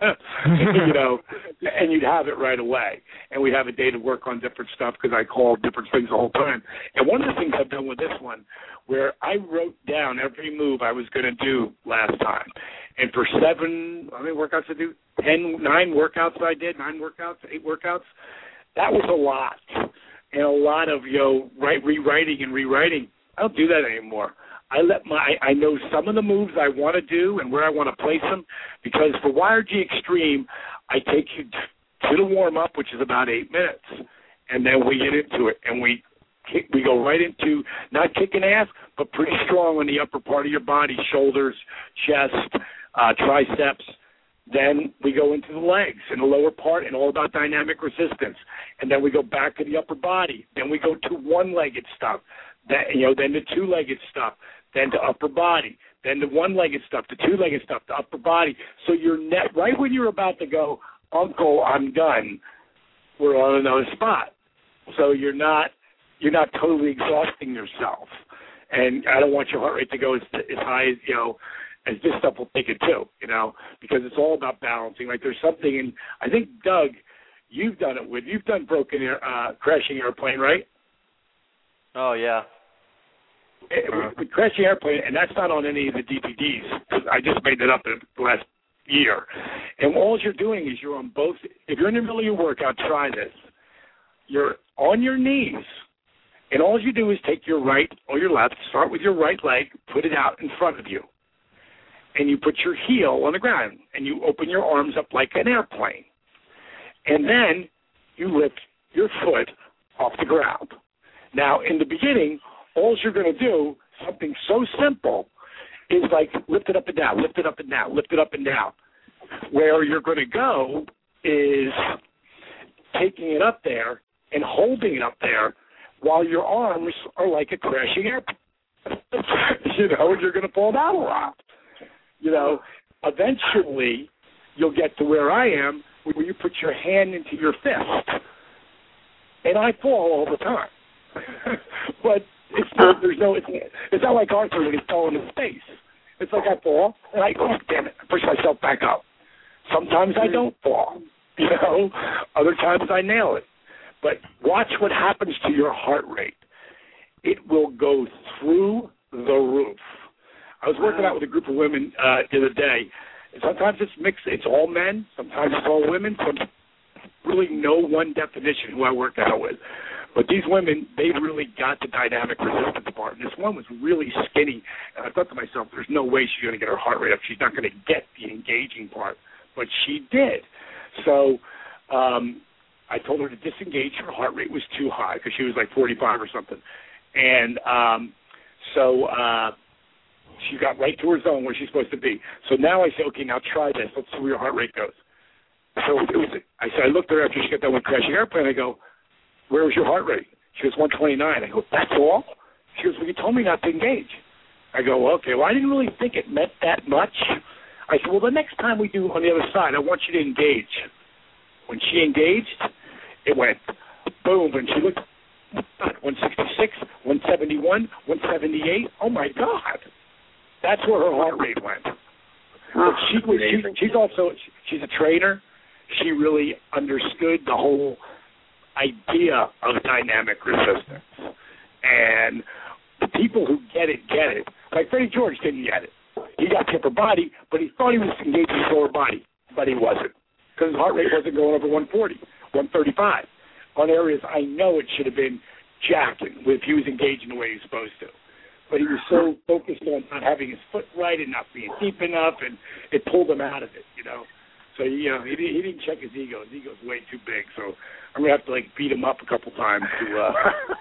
You know, and you'd have it right away. And we'd have a day to work on different stuff because I call different things the whole time. And one of the things I've done with this one, where I wrote down every move I was going to do last time. And for seven, how many workouts I do? Ten, nine workouts I did, nine workouts, eight workouts. That was a lot. And a lot of, you know, write, rewriting and rewriting. I don't do that anymore. I let my, I know some of the moves I want to do and where I want to place them, because for Y R G Extreme, I take you to the warm-up, which is about eight minutes, and then we get into it, and we kick, we go right into not kicking ass, but pretty strong on the upper part of your body, shoulders, chest, uh, triceps. Then we go into the legs and the lower part and all about dynamic resistance. And then we go back to the upper body. Then we go to one-legged stuff. Then, you know, then the two-legged stuff. Then to upper body. Then the one-legged stuff, the two-legged stuff, the upper body. So you're net, right when you're about to go, Uncle, I'm done, we're on another spot. So you're not you're not totally exhausting yourself. And I don't want your heart rate to go as, as high as, you know, as this stuff will take it too, you know, because it's all about balancing. Like there's something in, I think, Doug, you've done it with, you've done broken air, uh, crashing airplane, right? Oh, yeah. It, with, with crashing airplane, and that's not on any of the D V Ds. I just made it up in the last year. And all you're doing is you're on both, if you're in the middle of your workout, try this. You're on your knees, and all you do is take your right or your left, start with your right leg, put it out in front of you. And you put your heel on the ground, and you open your arms up like an airplane. And then you lift your foot off the ground. Now, in the beginning, all you're going to do, something so simple, is like lift it up and down, lift it up and down, lift it up and down. Where you're going to go is taking it up there and holding it up there while your arms are like a crashing airplane. You know, you're going to fall down a lot. You know, eventually you'll get to where I am, where you put your hand into your fist. And I fall all the time. But it's not, there's no, it's, it's not like Arthur when he's falling in space. It's like I fall, and I, oh, damn it, I push myself back up. Sometimes I don't fall, you know. Other times I nail it. But watch what happens to your heart rate. It will go through the roof. I was working out with a group of women uh, the other day. And sometimes it's mixed. It's all men. Sometimes it's all women. Some really no one definition who I worked out with. But these women, they really got the dynamic resistance part. And this one was really skinny. And I thought to myself, there's no way she's going to get her heart rate up. She's not going to get the engaging part. But she did. So um, I told her to disengage. Her heart rate was too high because she was like forty-five or something. And um, so uh, she got right to her zone where she's supposed to be. So now I say, okay, now try this. Let's see where your heart rate goes. So it was, I said, I looked at her after she got that one crashing airplane. I go, where was your heart rate? She goes, one twenty-nine. I go, that's all? She goes, well, you told me not to engage. I go, okay, well, I didn't really think it meant that much. I said, well, the next time we do on the other side, I want you to engage. When she engaged, it went boom, and she looked, one sixty-six, one seventy-one, one seventy-eight. Oh, my God. That's where her heart rate went. But she was, she, she's also, she's a trainer. She really understood the whole idea of dynamic resistance. And the people who get it, get it. Like Freddie George didn't get it. He got the upper body, but he thought he was engaging his lower body, but he wasn't. Because his heart rate wasn't going over one forty, one thirty-five. On areas I know it should have been jacking if he was engaging the way he was supposed to. But he was so focused on not having his foot right and not being deep enough, and it pulled him out of it, you know. So, you know, he, he didn't check his ego. His ego's way too big, so I'm going to have to, like, beat him up a couple times to... Uh...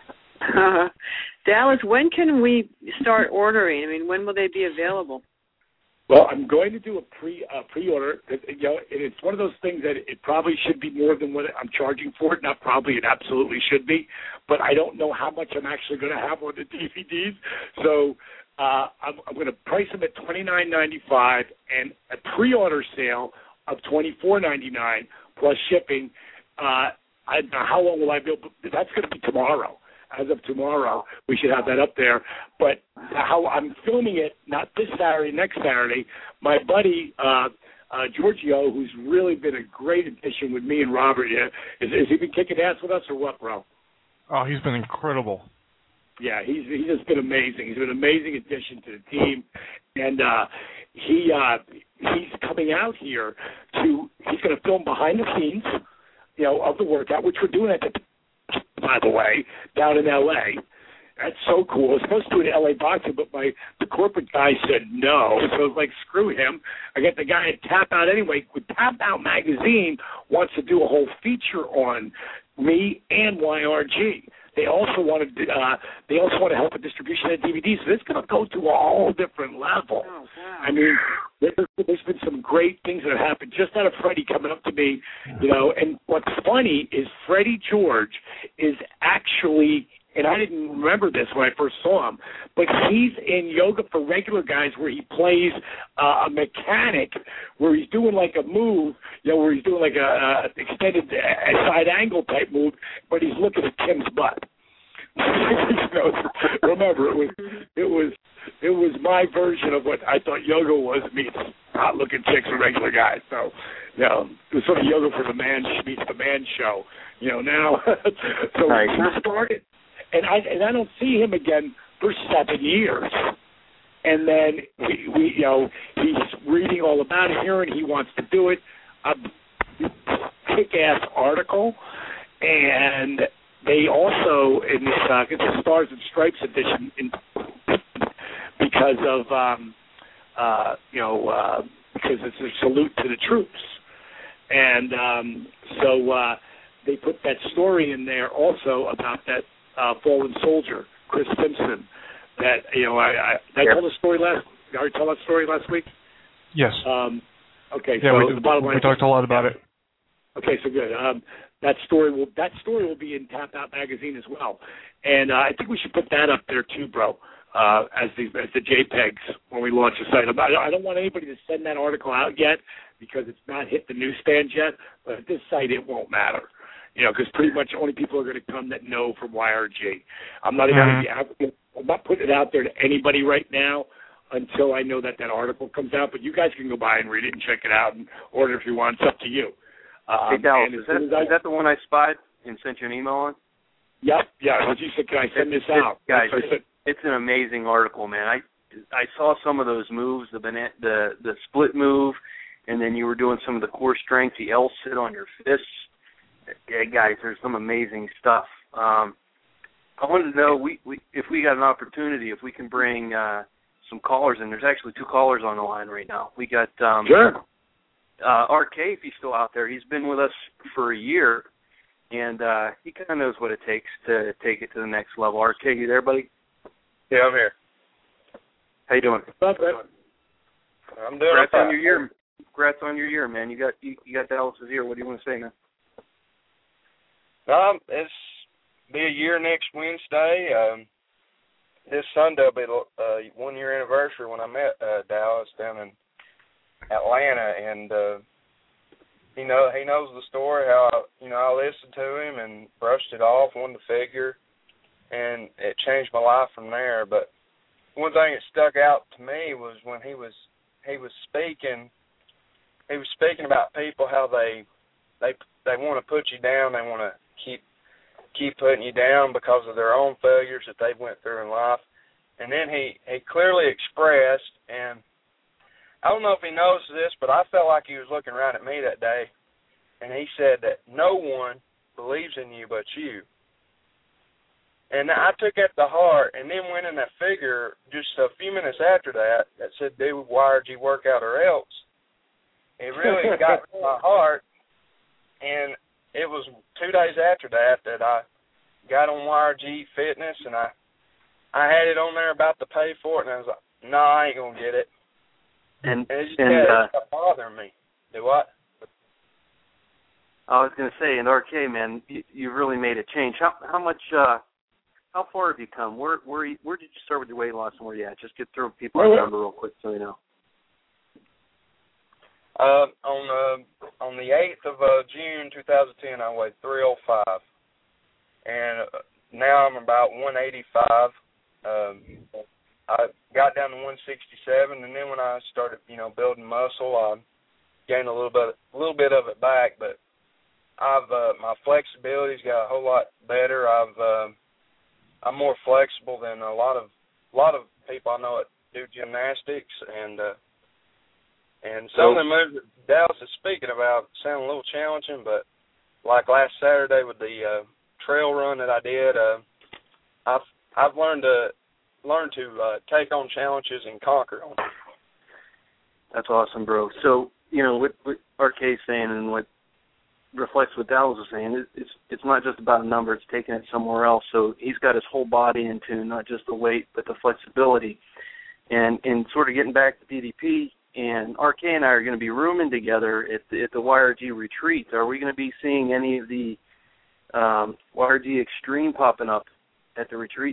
uh, Dallas, when can we start ordering? I mean, when will they be available? Well, I'm going to do a pre uh, pre-order. It, you know, it's one of those things that it probably should be more than what I'm charging for it. Not probably, it absolutely should be. But I don't know how much I'm actually going to have on the D V Ds. So uh, I'm, I'm going to price them at twenty-nine ninety-five and a pre-order sale of twenty-four ninety-nine plus shipping. Uh, I don't know how long will I be able to, that's going to be tomorrow. As of tomorrow, we should have that up there. But how I'm filming it, not this Saturday, next Saturday, my buddy uh, uh, Giorgio, who's really been a great addition with me and Robert, yeah, is, has he been kicking ass with us or what, bro? Oh, he's been incredible. Yeah, he's he's just been amazing. He's been an amazing addition to the team, and uh, he uh, he's coming out here to he's going to film behind the scenes, you know, of the workout, which we're doing at the by the way, down in L A. That's so cool. I was supposed to do an L A boxing, but my the corporate guy said no. So I was like, screw him. I got the guy at Tap Out anyway. Tap Out Magazine wants to do a whole feature on me and Y R G. They also want to. Uh, they also want to help with distribution of D V Ds. So it's going to go to a whole different level. Oh, wow. I mean, there's, there's been some great things that have happened just out of Freddie coming up to me, you know. And what's funny is Freddie George is actually, and I didn't remember this when I first saw him, but he's in Yoga for Regular Guys where he plays uh, a mechanic, where he's doing like a move, you know, where he's doing like a, a extended a side angle type move, but he's looking at Kim's butt. You know, remember, it was it was it was my version of what I thought yoga was meets hot looking chicks and regular guys. So, you know, it was sort of yoga for the man meets the man show. You know, now so nice. We started, and I and I don't see him again for seven years. And then we, we you know, he's reading all about it here, and he wants to do it. A kick-ass article, and they also, in this, uh, it's a Stars and Stripes edition, in, because of, um, uh, you know, uh, because it's a salute to the troops. And um, so uh, they put that story in there also about that uh, fallen soldier, Chris Simpson, that, you know, I, I, did I tell the story last, did I already tell that story last week? Yes. Um, okay, yeah, so we, the bottom line we talked a lot about it. Okay, so good. Um, that story will that story will be in Tap Out Magazine as well, and uh, I think we should put that up there too, bro, uh, as the as the JPEGs when we launch the site. I don't want anybody to send that article out yet because it's not hit the newsstands yet. But at this site, it won't matter, you know, because pretty much only people are going to come that know from Y R G. I'm not even mm-hmm. I'm not putting it out there to anybody right now until I know that that article comes out. But you guys can go by and read it and check it out and order if you want. It's up to you. Um, hey, Dallas, is that, I, is that the one I spied and sent you an email on? Yep, yeah. What you said, can I send this out? Guys, it's, it's an amazing article, man. I I saw some of those moves, the the the split move, and then you were doing some of the core strength, the L sit on your fists, yeah, guys, there's some amazing stuff. Um, I wanted to know we, we if we got an opportunity, if we can bring uh, some callers in. There's actually two callers on the line right now. We got um, sure. uh, R K, if he's still out there. He's been with us for a year, and uh, he kind of knows what it takes to take it to the next level. R K, you there, buddy? Yeah, I'm here. How you doing? What's up, I'm doing Congrats fine. on your year. Congrats on your year, man. You got you, you got Dallas's year. What do you want to say, man? Um, it's be a year next Wednesday. Um, this Sunday will be the uh, one year anniversary when I met uh, Dallas down in Atlanta, and uh, he know he knows the story. How I, you know I listened to him and brushed it off, won the figure, and it changed my life from there. But one thing that stuck out to me was when he was he was speaking. He was speaking about people, how they they they want to put you down, they want to keep keep putting you down because of their own failures that they went through in life. And then he, he clearly expressed, and I don't know if he knows this, but I felt like he was looking right at me that day, and he said that no one believes in you but you. And I took that to heart, and then went in that figure just a few minutes after that that said, do Y R G workout or else. It really got to my heart, and it was two days after that that I got on Y R G Fitness, and I I had it on there about to pay for it, and I was like, no, I ain't going to get it. And, and it just and yeah, uh, it's not bothering me. Do what? I was going to say, and R K, man, you, you really made a change. How how much, uh, how far have you come? Where where where did you start with your weight loss, and where you at? Just get through people on the number real quick so you know. Uh, on uh, on the eighth of uh, June two thousand ten, I weighed three oh five, and uh, now I'm about one eighty-five. Um, I got down to one sixty-seven, and then when I started, you know, building muscle, I gained a little bit, a little bit of it back. But I've uh, my flexibility's got a whole lot better. I've uh, I'm more flexible than a lot of a lot of people I know that do gymnastics, and uh, and some of the moves that Dallas is speaking about sound a little challenging, but like last Saturday with the uh, trail run that I did, uh, I've I've learned to learn to uh, take on challenges and conquer them. That's awesome, bro. So you know what, what R K's saying and what reflects what Dallas is saying. It's it's not just about a number; it's taking it somewhere else. So he's got his whole body in tune, not just the weight, but the flexibility, and and sort of getting back to D D P. And R K and I are going to be rooming together at the, at the Y R G retreat. Are we going to be seeing any of the um, Y R G Extreme popping up at the retreat?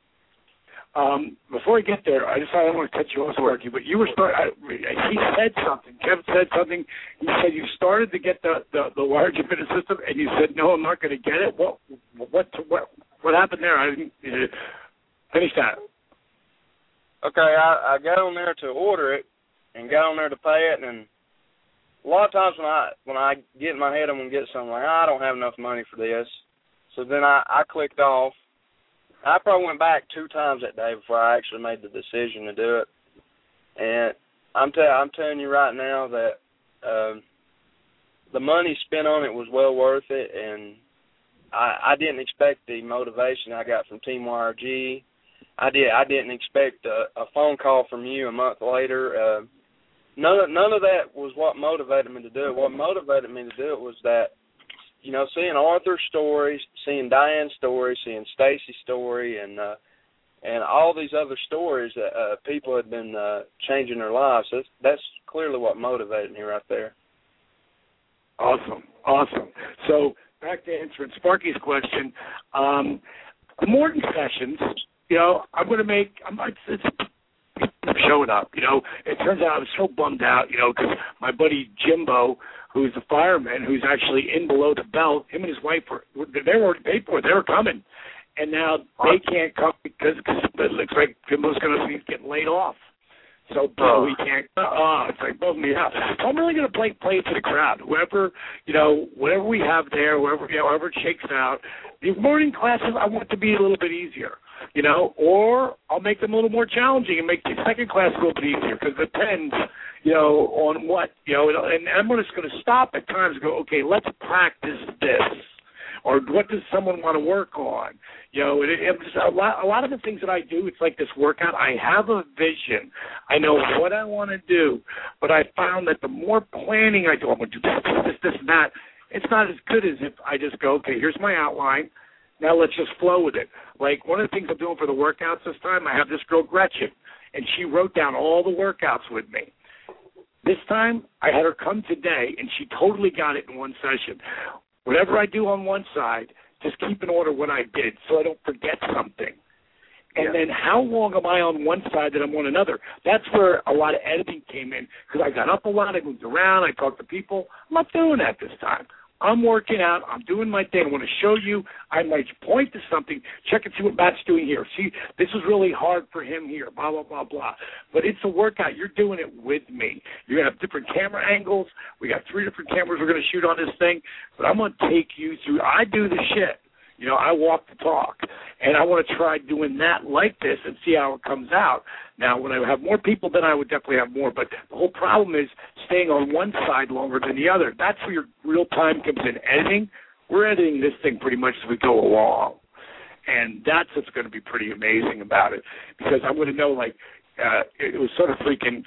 Um, before I get there, I just I don't want to cut you off, Sparky, but you were start. I, he said something. Kevin said something. He said you started to get the the, the Y R G fitness system, and you said no, I'm not going to get it. What what what what happened there? I didn't uh, finish that. Okay, I, I got on there to order it. And got on there to pay it, and a lot of times when I when I get in my head I'm gonna get something like, oh, I don't have enough money for this, so then I, I clicked off. I probably went back two times that day before I actually made the decision to do it. And I'm tell I'm telling you right now that um, the money spent on it was well worth it, and I, I didn't expect the motivation I got from Team Y R G. I did I didn't expect a, a phone call from you a month later. Uh, None of, none of that was what motivated me to do it. What motivated me to do it was that, you know, seeing Arthur's stories, seeing Diane's story, seeing Stacy's story, and uh, and all these other stories that uh, people had been uh, changing their lives. That's, that's clearly what motivated me right there. Awesome, awesome. So back to answering Sparky's question, um, the Morton sessions, you know, I'm going to make, I'm, it's, it's showing up, you know. It turns out I was so bummed out, you know, because my buddy Jimbo, who's a fireman, who's actually in below the belt, him and his wife were, they were already paid for it. They were coming. And now they can't come because cause it looks like Jimbo's going to be getting laid off. So, so he can't, oh, it's like bumming me out. So I'm really going to play play it to the crowd. Whoever, you know, whatever we have there, whoever, you know, however it shakes out. The morning classes I want to be a little bit easier, you know, or I'll make them a little more challenging and make the second class a little bit easier because it depends, you know, on what, you know, and I'm just going to stop at times and go, okay, let's practice this. or what does someone want to work on? You know, it, it, it's a lot. A lot of the things that I do, it's like this workout. I have a vision. I know what I want to do, but I found that the more planning I do, I'm going to do this, this, this, and that. It's not as good as if I just go, okay, here's my outline. Now let's just flow with it. Like one of the things I'm doing for the workouts this time, I have this girl Gretchen, and she wrote down all the workouts with me. This time, I had her come today, and she totally got it in one session. Whatever I do on one side, just keep in order what I did so I don't forget something. And yeah. then how long am I on one side that I'm on another? That's where a lot of editing came in because I got up a lot, I moved around, I talked to people. I'm not doing that this time. I'm working out. I'm doing my thing. I want to show you. I might point to something. Check and see what Matt's doing here. See, this is really hard for him here, blah, blah, blah, blah. But it's a workout. You're doing it with me. You're going to have different camera angles. We got three different cameras we're going to shoot on this thing. But I'm going to take you through. I do the shit. You know, I walk the talk, and I want to try doing that like this and see how it comes out. Now, when I have more people, then I would definitely have more, but the whole problem is staying on one side longer than the other. That's where your real time comes in. Editing, we're editing this thing pretty much as we go along, and that's what's going to be pretty amazing about it, because I'm going to know, like, uh, it was sort of freaking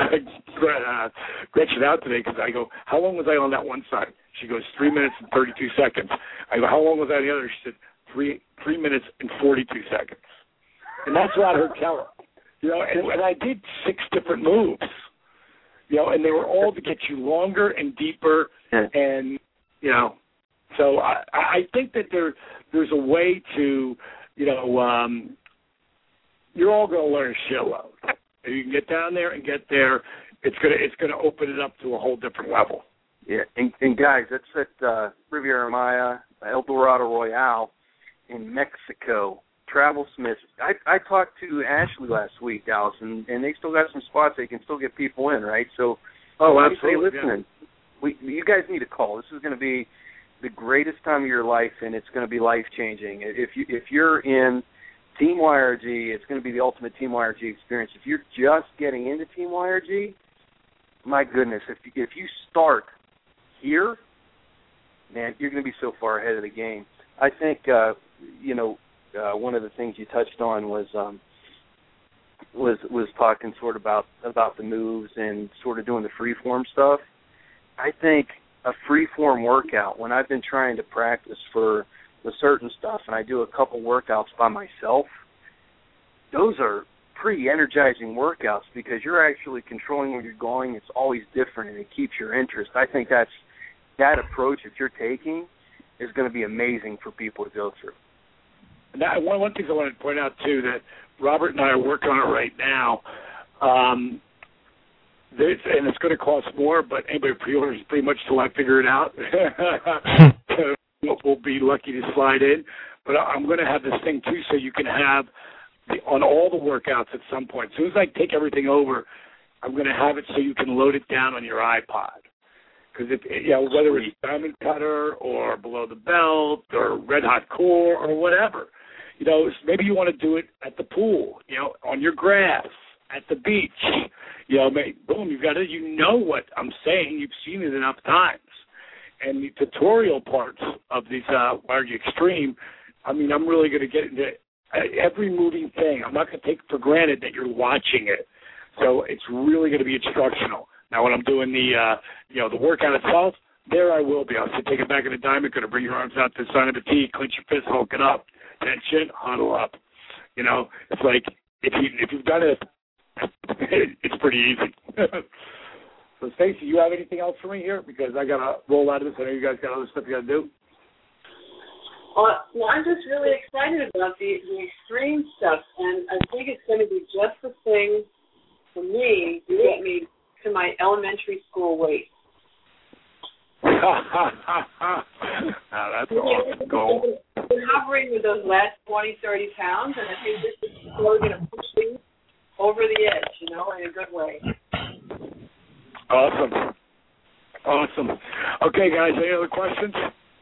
uh, Gretchen out today, because I go, how long was I on that one side? She goes, three minutes and thirty-two seconds. I go, how long was that on the other? She said, three three minutes and forty-two seconds. And that's what I heard tell her. You know, and, and I did six different moves. You know, and they were all to get you longer and deeper. And, you know, so I, I think that there there's a way to, you know, um, you're all going to learn a shitload. If you can get down there and get there, it's gonna it's gonna open it up to a whole different level. Yeah, and, and guys, that's at uh, Riviera Maya, El Dorado Royale in Mexico. Travel Smiths. I, I talked to Ashley last week, Dallas, and, and they still got some spots they can still get people in, right? So, oh, absolutely. Listening, yeah. we you guys need to call. This is going to be the greatest time of your life, and it's going to be life changing. If you if you're in Team Y R G, it's going to be the ultimate Team Y R G experience. If you're just getting into Team Y R G, my goodness, if you, if you start here, man, you're going to be so far ahead of the game. I think, uh, you know, uh, one of the things you touched on was um, was was talking sort of about about the moves and sort of doing the free form stuff. I think a free form workout, when I've been trying to practice for the certain stuff and I do a couple workouts by myself, those are pretty energizing workouts because you're actually controlling where you're going. It's always different and it keeps your interest. I think that's that approach that you're taking is going to be amazing for people to go through. Now, one one thing I wanted to point out too, that Robert and I are working on it right now. Um, this, and it's going to cost more, but anybody pre-orders pretty much till I figure it out. We'll be lucky to slide in. But I'm going to have this thing too, so you can have the, on all the workouts at some point. As soon as I take everything over, I'm going to have it so you can load it down on your iPod. Because if you know, whether it's Diamond Cutter or Below the Belt or Red Hot Core or whatever, you know, maybe you want to do it at the pool, you know, on your grass, at the beach, you know, maybe, boom, you've got it. You know what I'm saying. You've seen it enough times. And the tutorial parts of these uh, Y R G Extreme, I mean, I'm really going to get into every moving thing. I'm not going to take for granted that you're watching it. So it's really going to be instructional. Now, when I'm doing the, uh, you know, the workout itself, there I will be. I'll say, take it back in the diamond, going to bring your arms out to the sign of a T, clench your fist, hulk it up, tension, huddle up. You know, it's like if you if you've done it, it's pretty easy. So, Stacy, you have anything else for me here? Because I got to roll out of this. I know you guys got other stuff you got to do. Uh, well, I'm just really excited about the, the extreme stuff, and I think it's going to be just the thing for me to get me to my elementary school weight. Oh, that's an awesome goal. We're hovering with those last twenty, thirty pounds, and I think this is really going to push me over the edge, you know, in a good way. Awesome. Awesome. Okay, guys, any other questions?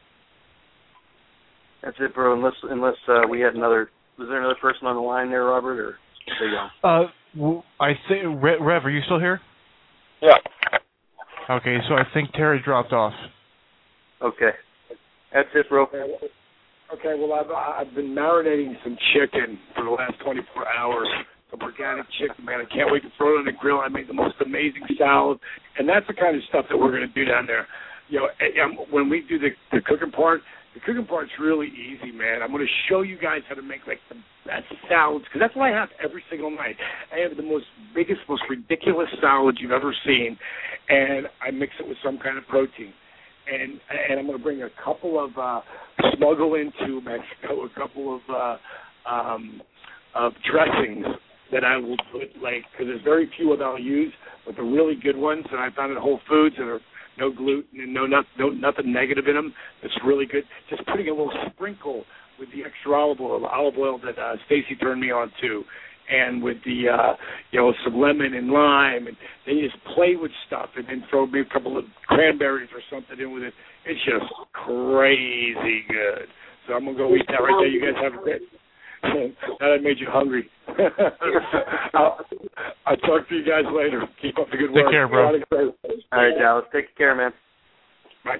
That's it, bro. Unless unless uh, we had another, was there another person on the line there, Robert, or there you go? Uh, well, I think Rev, are you still here? Yeah. Okay, so I think Terry dropped off. Okay. That's it, bro. Okay, well, I've I've been marinating some chicken for the last twenty-four hours. Some organic chicken, man. I can't wait to throw it on the grill. I made the most amazing salad, and that's the kind of stuff that we're going to do down there. You know, when we do the, the cooking part, the cooking part's really easy, man. I'm going to show you guys how to make, like, the best salads, because that's what I have every single night. I have the most biggest, most ridiculous salad you've ever seen, and I mix it with some kind of protein. And and I'm going to bring a couple of, uh, smuggle into Mexico, a couple of, uh, um, of dressings that I will put, like, because there's very few that I'll use, but the really good ones that I found at Whole Foods that are no gluten and no, not, no nothing negative in them, it's really good. Just putting a little sprinkle with the extra olive oil, olive oil that uh, Stacy turned me on to, and with the, uh, you know, some lemon and lime, and then you just play with stuff, and then throw maybe a couple of cranberries or something in with it. It's just crazy good. So I'm going to go eat that right there. You guys have a great. Now I made you hungry. I'll, I'll talk to you guys later. Keep up the good work. Take care, bro. All right, Dallas. Take care, man. Bye.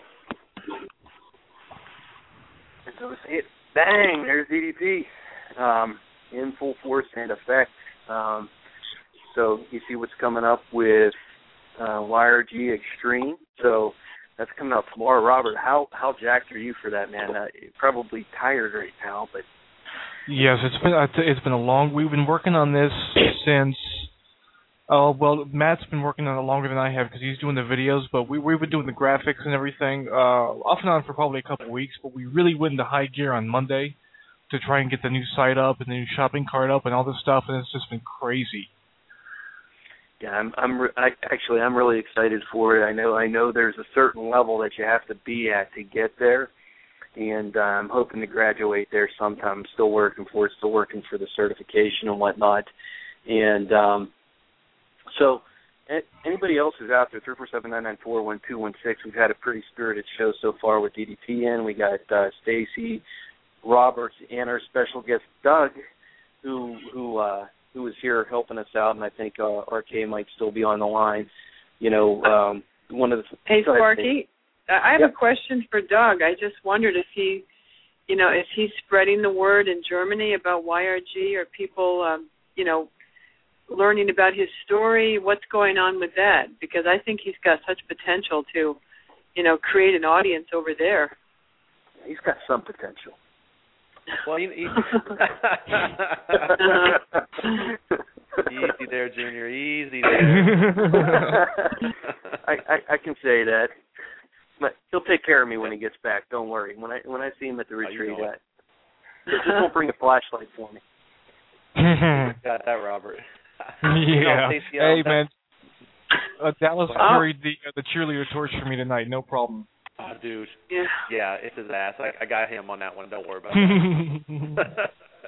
So it, bang, there's D D P um, in full force and effect. Um, so you see what's coming up with uh, Y R G Extreme. So that's coming up tomorrow. Robert, how how jacked are you for that, man? Uh, you're probably tired right now, but. Yes, it's been it's been a long. We've been working on this since. Oh uh, well, Matt's been working on it longer than I have because he's doing the videos. But we we've been doing the graphics and everything uh, off and on for probably a couple of weeks. But we really went into high gear on Monday to try and get the new site up and the new shopping cart up and all this stuff, and it's just been crazy. Yeah, I'm I'm re- I, actually I'm really excited for it. I know I know there's a certain level that you have to be at to get there. And uh, I'm hoping to graduate there sometime. I'm still working for it, still working for the certification and whatnot. And um, so anybody else who's out there, three four seven, nine nine four, one two one six, we've had a pretty spirited show so far with D D P in. We got uh, Stacy, Roberts, and our special guest, Doug, who who uh, who is here helping us out, and I think uh, R K might still be on the line. You know, um, one of the... Hey, Sparky. I have yep. a question for Doug. I just wondered if he, you know, if he's spreading the word in Germany about Y R G, or people, um, you know, learning about his story. What's going on with that? Because I think he's got such potential to, you know, create an audience over there. He's got some potential. Well, he, he easy there, Junior. Easy there. I, I I can say that. But he'll take care of me when he gets back. Don't worry. When I when I see him at the retreat, oh, you know I, just don't bring a flashlight for me. Got that, Robert. Yeah. Hey, man. Uh, Dallas oh. carried the uh, the cheerleader torch for me tonight. No problem. Oh, dude. Yeah. Yeah, it's his ass. I, I got him on that one. Don't worry about that.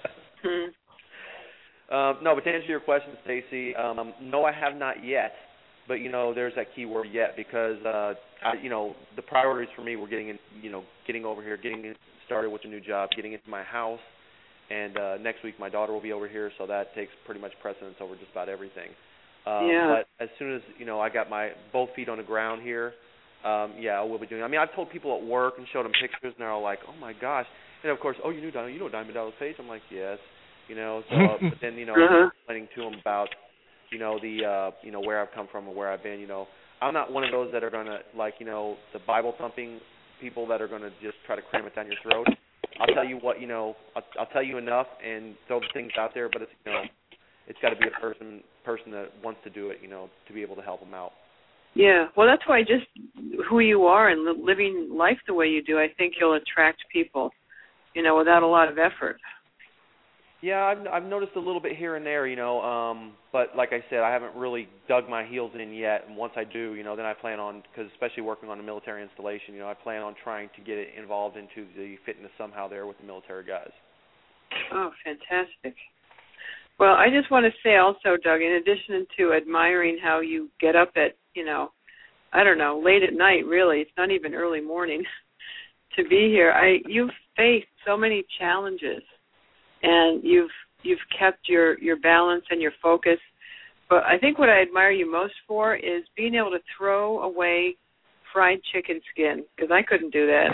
um, no, but to answer your question, Stacy, um, no, I have not yet. But, you know, there's that key word yet, because, uh, I, you know, the priorities for me were getting, in, you know, getting over here, getting started with a new job, getting into my house. And uh, next week my daughter will be over here, so that takes pretty much precedence over just about everything. Um, yeah. But as soon as, you know, I got my both feet on the ground here, um, yeah, I will be doing it. I mean, I've told people at work and showed them pictures, and they're all like, oh, my gosh. And, of course, oh, you knew Diamond, you know Diamond Dallas Page? I'm like, yes. You know, so, uh, but then, you know, uh-huh. explaining to them about, you know, the, uh, you know, where I've come from and where I've been, you know. I'm not one of those that are going to, like, you know, the Bible-thumping people that are going to just try to cram it down your throat. I'll tell you what, you know, I'll, I'll tell you enough and throw the things out there, but it's, you know, it's got to be a person person that wants to do it, you know, to be able to help them out. Yeah, well, that's why just who you are and li- living life the way you do, I think you'll attract people, you know, without a lot of effort. Yeah, I've I've noticed a little bit here and there, you know, um, but like I said, I haven't really dug my heels in yet. And once I do, you know, then I plan on, because especially working on a military installation, you know, I plan on trying to get it involved into the fitness somehow there with the military guys. Oh, fantastic. Well, I just want to say also, Doug, in addition to admiring how you get up at, you know, I don't know, late at night, really, it's not even early morning, to be here, I you've faced so many challenges. And you've you've kept your, your balance and your focus. But I think what I admire you most for is being able to throw away fried chicken skin, because I couldn't do that.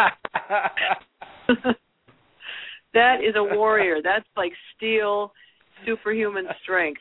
That is a warrior. That's like steel, superhuman strength.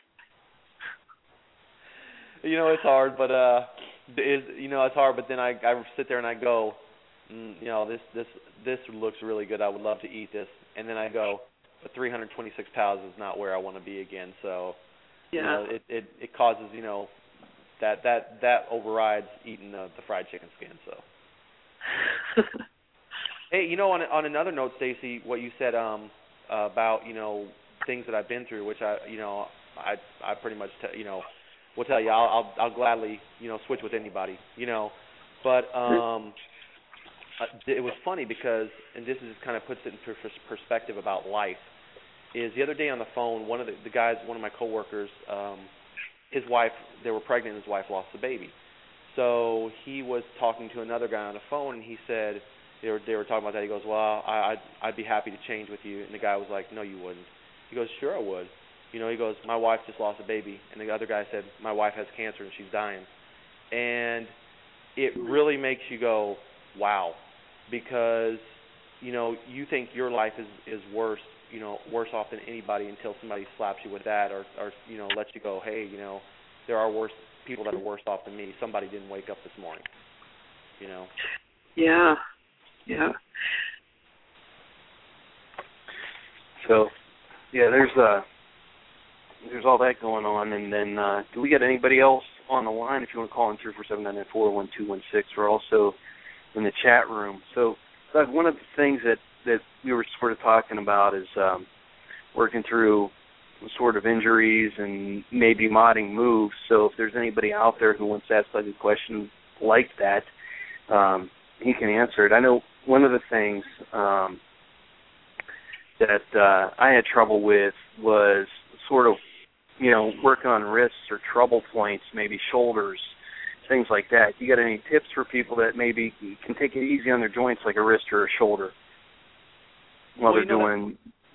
You know, it's hard, but uh, is you know, it's hard. But then I, I sit there and I go, mm, you know, this this this looks really good. I would love to eat this. And then I go, but three hundred twenty-six pounds is not where I want to be again. So, yeah, you know, it, it it causes, you know, that that that overrides eating the, the fried chicken skin. So. Hey, you know, on on another note, Stacy, what you said um, uh, about, you know, things that I've been through, which I, you know, I I pretty much, t- you know, will tell you, I'll, I'll I'll gladly, you know, switch with anybody, you know, but um, it was funny because, and this is kind of puts it in per- perspective about life. Is the other day on the phone, one of the, the guys, one of my coworkers, um, his wife, they were pregnant, and his wife lost the baby, so he was talking to another guy on the phone, and he said. They were, they were talking about that. He goes, well, I, I'd, I'd be happy to change with you. And the guy was like, no, you wouldn't. He goes, sure I would. You know, he goes, my wife just lost a baby. And the other guy said, my wife has cancer and she's dying. And it really makes you go, wow. Because, you know, you think your life is, is worse, you know, worse off than anybody until somebody slaps you with that or, or, you know, lets you go, hey, you know, there are worse people that are worse off than me. Somebody didn't wake up this morning, you know. Yeah. Yeah. So, yeah, there's uh, there's all that going on, and then uh, do we get anybody else on the line? If you want to call in three four seven nine nine four one two one six, we're also in the chat room. So, Doug, one of the things that, that we were sort of talking about is um, working through sort of injuries and maybe modding moves. So, if there's anybody out there who wants to ask like a question like that, um, he can answer it. I know one of the things um, that uh, I had trouble with was sort of, you know, working on wrists or trouble points, maybe shoulders, things like that. You got any tips for people that maybe can take it easy on their joints, like a wrist or a shoulder, while well, they're you know, doing?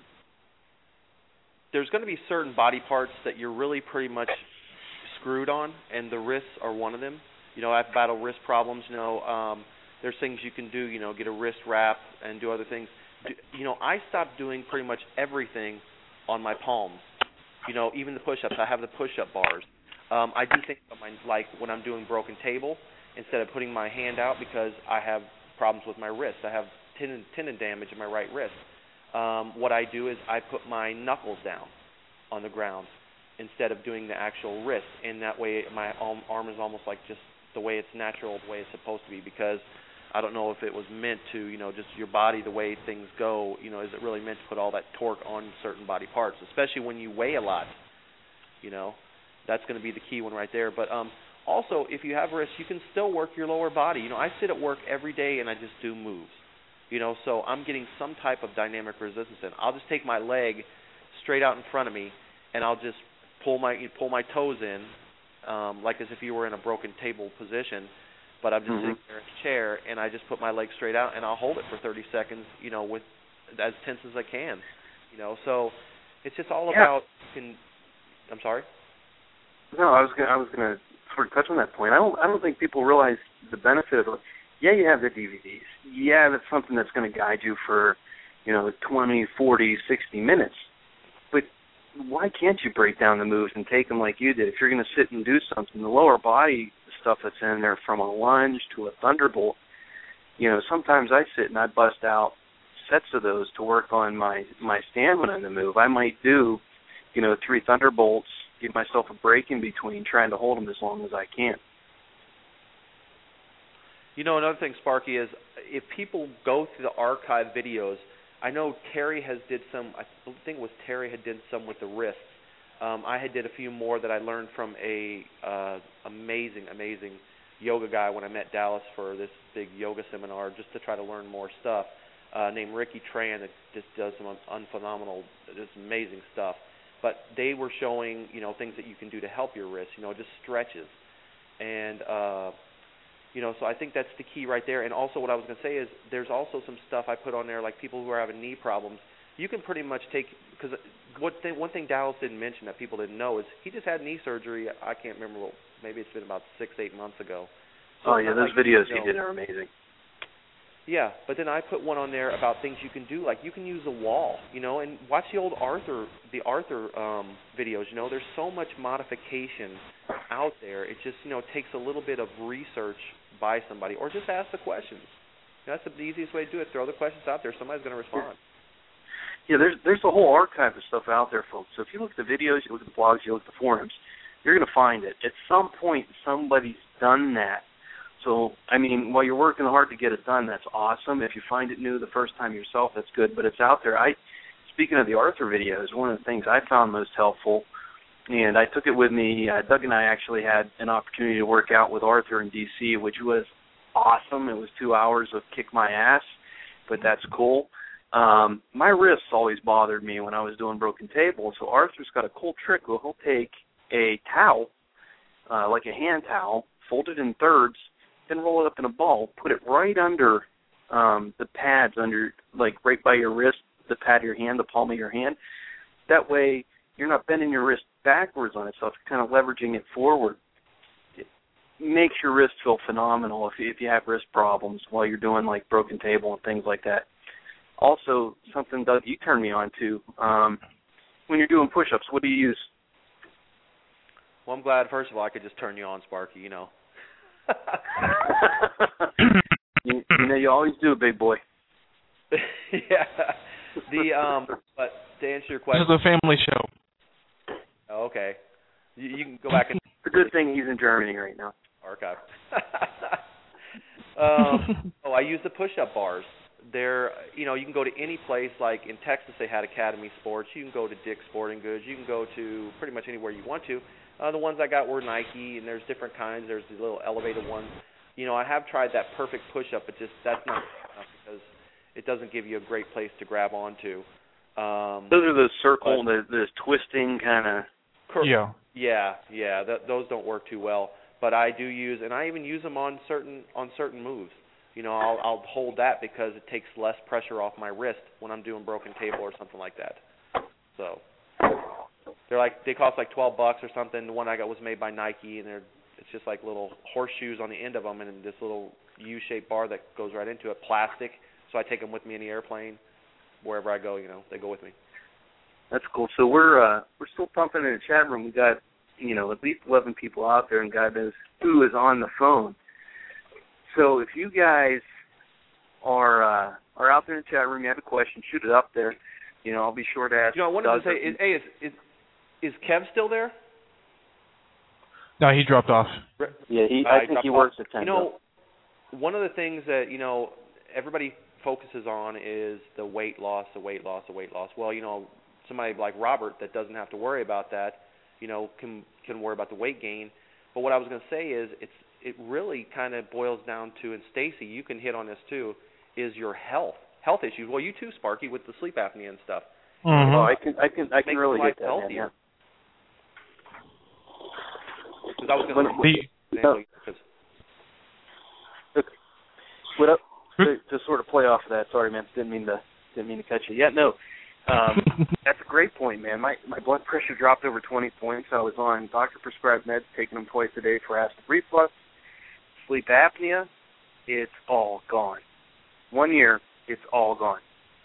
There's going to be certain body parts that you're really pretty much screwed on, and the wrists are one of them. You know, I've battled wrist problems, you know, um, there's things you can do, you know, get a wrist wrap and do other things. Do, you know, I stopped doing pretty much everything on my palms. You know, even the push-ups. I have the push-up bars. Um, I do things on my, like when I'm doing broken table, instead of putting my hand out because I have problems with my wrist. I have tendon, tendon damage in my right wrist. Um, what I do is I put my knuckles down on the ground instead of doing the actual wrist, and that way my arm is almost like just the way it's natural, the way it's supposed to be, because I don't know if it was meant to, you know, just your body, the way things go, you know, is it really meant to put all that torque on certain body parts, especially when you weigh a lot, you know. That's going to be the key one right there. But um, also, if you have wrists, you can still work your lower body. You know, I sit at work every day and I just do moves, you know, so I'm getting some type of dynamic resistance in. I'll just take my leg straight out in front of me and I'll just pull my pull my toes in, um, like as if you were in a broken table position, but I'm just mm-hmm. sitting there in a chair, and I just put my leg straight out, and I'll hold it for thirty seconds, you know, with as tense as I can, you know. So it's just all yeah. about. Can, I'm sorry. No, I was gonna, I was going to sort of touch on that point. I don't I don't think people realize the benefit of it. Yeah, you have the D V Ds. Yeah, that's something that's going to guide you for, you know, twenty, forty, sixty minutes. But why can't you break down the moves and take them like you did? If you're going to sit and do something, the lower body stuff that's in there, from a lunge to a thunderbolt, you know, sometimes I sit and I bust out sets of those to work on my, my stamina in the move. I might do, you know, three thunderbolts, give myself a break in between, trying to hold them as long as I can. You know, another thing, Sparky, is if people go through the archive videos, I know Terry has did some, I think it was Terry had did some with the wrists. Um, I had did a few more that I learned from a uh, amazing, amazing yoga guy when I met Dallas for this big yoga seminar, just to try to learn more stuff, uh, named Ricky Tran, that just does some unphenomenal, just amazing stuff. But they were showing, you know, things that you can do to help your wrists, you know, just stretches. And, uh, you know, so I think that's the key right there. And also what I was going to say is there's also some stuff I put on there, like people who are having knee problems. You can pretty much take, because what thing, one thing Dallas didn't mention that people didn't know is he just had knee surgery. I can't remember, what, maybe it's been about six, eight months ago. So oh, yeah, those like, videos you know, he did are amazing. Yeah, but then I put one on there about things you can do, like you can use a wall, you know, and watch the old Arthur, the Arthur um, videos. You know, there's so much modification out there. It just, you know, takes a little bit of research by somebody, or just ask the questions. You know, that's the easiest way to do it. Throw the questions out there. Somebody's going to respond. Yeah, there's there's a whole archive of stuff out there, folks. So if you look at the videos, you look at the blogs, you look at the forums, you're going to find it. At some point, somebody's done that. So, I mean, while you're working hard to get it done, that's awesome. If you find it new the first time yourself, that's good, but it's out there. I, speaking of the Arthur videos, one of the things I found most helpful, and I took it with me, uh, Doug and I actually had an opportunity to work out with Arthur in D C, which was awesome. It was two hours of kick my ass, but that's cool. Um, my wrists always bothered me when I was doing broken tables, so Arthur's got a cool trick where he'll take a towel, uh, like a hand towel, fold it in thirds, then roll it up in a ball, put it right under um, the pads, under, like right by your wrist, the pad of your hand, the palm of your hand. That way you're not bending your wrist backwards on itself, you're kind of leveraging it forward. It makes your wrist feel phenomenal if you, if you have wrist problems while you're doing like broken table and things like that. Also, something, Doug, you turned me on to, um, when you're doing push-ups, what do you use? Well, I'm glad, first of all, I could just turn you on, Sparky, you know. you, you know, you always do, big boy. Yeah. The um, but to answer your question, this is a family show. Oh, okay. You, you can go back and. It's a good thing he's in Germany right now. Archive. um, oh, I use the push-up bars. They're, you know, you can go to any place. Like in Texas, they had Academy Sports. You can go to Dick's Sporting Goods. You can go to pretty much anywhere you want to. Uh, the ones I got were Nike, and there's different kinds. There's the little elevated ones. You know, I have tried that perfect push-up, but just that's not enough because it doesn't give you a great place to grab onto. Um, those are the circle, the, the twisting kind of. Yeah. Yeah, yeah. Th- those don't work too well. But I do use, and I even use them on certain on certain moves. You know, I'll, I'll hold that because it takes less pressure off my wrist when I'm doing broken table or something like that. So. They're like they cost like twelve bucks or something. The one I got was made by Nike, and they're it's just like little horseshoes on the end of them, and this little U-shaped bar that goes right into it, plastic. So I take them with me in the airplane, wherever I go. You know, they go with me. That's cool. So we're uh, we're still pumping in the chat room. We got you know at least eleven people out there, and God knows who is on the phone. So if you guys are uh, are out there in the chat room, you have a question, shoot it up there. You know, I'll be sure to ask. You know, I wanted Doug to say, is, hey, is, is is Kev still there? No, he dropped off. Yeah, he. Uh, I think he works at ten. You know, one of the things that you know everybody focuses on is the weight loss, the weight loss, the weight loss. Well, you know, somebody like Robert that doesn't have to worry about that, you know, can can worry about the weight gain. But what I was going to say is, it's it really kind of boils down to, and Stacy, you can hit on this too, is your health. Health issues. Well, you too, Sparky, with the sleep apnea and stuff. Mm-hmm. Oh, I can, I can, I can really get that. Healthier. Because I was going to. Look, what up? To, to sort of play off of that. Sorry, man. Didn't mean to. Didn't mean to cut you. Yeah, no. Um, that's a great point, man. My my blood pressure dropped over twenty points. I was on doctor prescribed meds, taking them twice a day for acid reflux, sleep apnea. It's all gone. One year. It's all gone.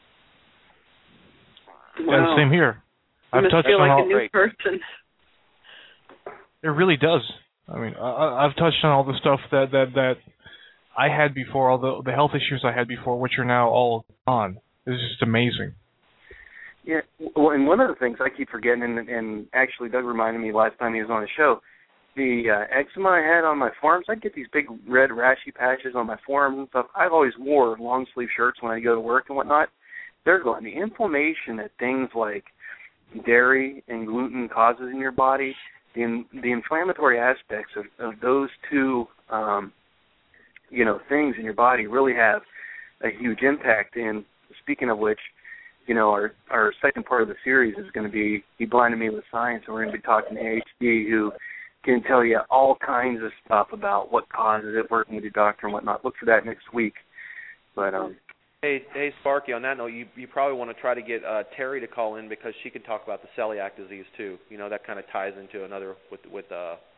Wow. Yeah, same here. You I've must touched feel on like all. a new person. It really does. I mean, I, I've touched on all the stuff that, that, that I had before, all the the health issues I had before, which are now all gone. It's just amazing. Yeah. Well, and one of the things I keep forgetting, and, and actually Doug reminded me last time he was on the show, the uh, eczema I had on my forearms, I get these big red rashy patches on my forearms and stuff. I've always wore long sleeve shirts when I go to work and whatnot. They're going. The inflammation that things like dairy and gluten causes in your body, the the inflammatory aspects of, of those two, um, you know, things in your body really have a huge impact. And speaking of which, you know, our our second part of the series is going to be He Blinded Me with Science, and we're going to be talking to H D, who can tell you all kinds of stuff about what causes it, working with your doctor and whatnot. Look for that next week. But um, hey, hey, Sparky. On that note, you you probably want to try to get uh, Terry to call in because she can talk about the celiac disease too. You know, that kind of ties into another with with uh,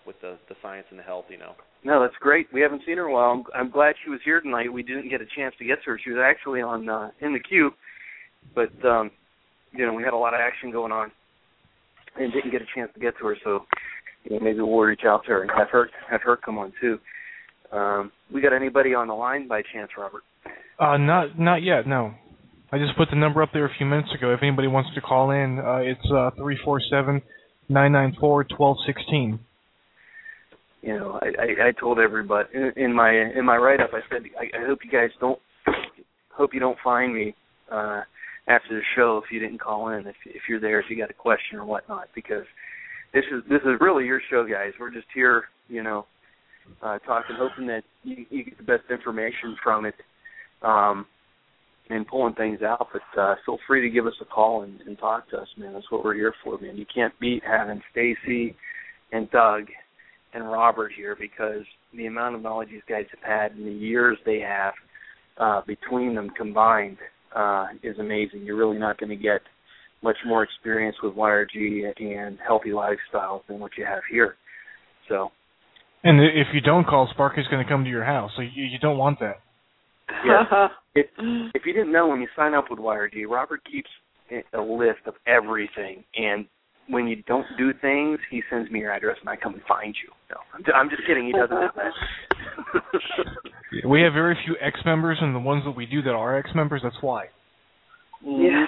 with the the science and the health, you know. No, that's great. We haven't seen her in a while. I'm, I'm glad she was here tonight. We didn't get a chance to get to her. She was actually on uh, in the queue, but um, you know, we had a lot of action going on and didn't get a chance to get to her. So, you know, maybe we'll reach out to her and have her have her come on too. Um, we got anybody on the line by chance, Robert? Uh, not not yet. No, I just put the number up there a few minutes ago. If anybody wants to call in, uh, it's uh, three four seven nine nine four twelve sixteen. You know, I, I, I told everybody in, in my in my write up. I said, I, I hope you guys don't hope you don't find me uh, after the show if you didn't call in. If if you're there, if you got a question or whatnot, because this is this is really your show, guys. We're just here, you know, uh, talking, hoping that you, you get the best information from it, um, and pulling things out. But uh, feel free to give us a call and, and talk to us, man. That's what we're here for, man. You can't beat having Stacy and Doug and Robert here, because the amount of knowledge these guys have had and the years they have uh, between them combined uh, is amazing. You're really not going to get much more experience with Y R G and healthy lifestyles than what you have here. So, and if you don't call, Sparky's going to come to your house, so you, you don't want that. Yeah. if, if you didn't know, when you sign up with Y R G, Robert keeps a list of everything, and when you don't do things, he sends me your address and I come and find you. No, I'm, I'm just kidding. He doesn't have that. We have very few ex-members, and the ones that we do that are ex-members, that's why. Yeah.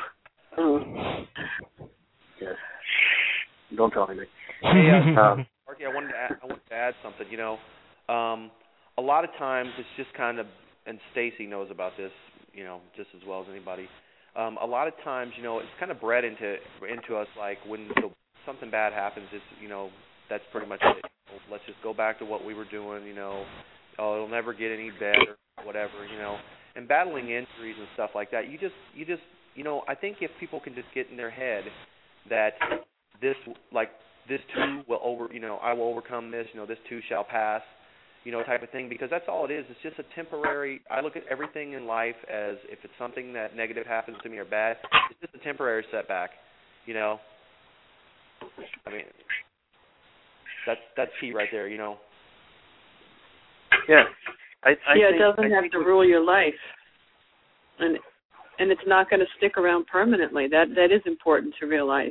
Yes. Don't tell anybody. Hey, uh, um, Marky, I wanted to add, I wanted to add something. You know, um, a lot of times it's just kind of, and Stacy knows about this, you know, just as well as anybody. Um, a lot of times, you know, it's kind of bred into into us, like when the, something bad happens, it's, you know, that's pretty much it. Let's just go back to what we were doing, you know. Oh, it'll never get any better, whatever, you know. And battling injuries and stuff like that, you just, you just, you know, I think if people can just get in their head that this, like, this too will over, you know, I will overcome this, you know, this too shall pass, you know, type of thing, because that's all it is. It's just a temporary, I look at everything in life as if it's something that negative happens to me or bad, it's just a temporary setback, you know. I mean, that's that's key right there, you know. Yeah. I, I yeah, think, it doesn't I have think to rule your life. And and it's not going to stick around permanently. That That is important to realize.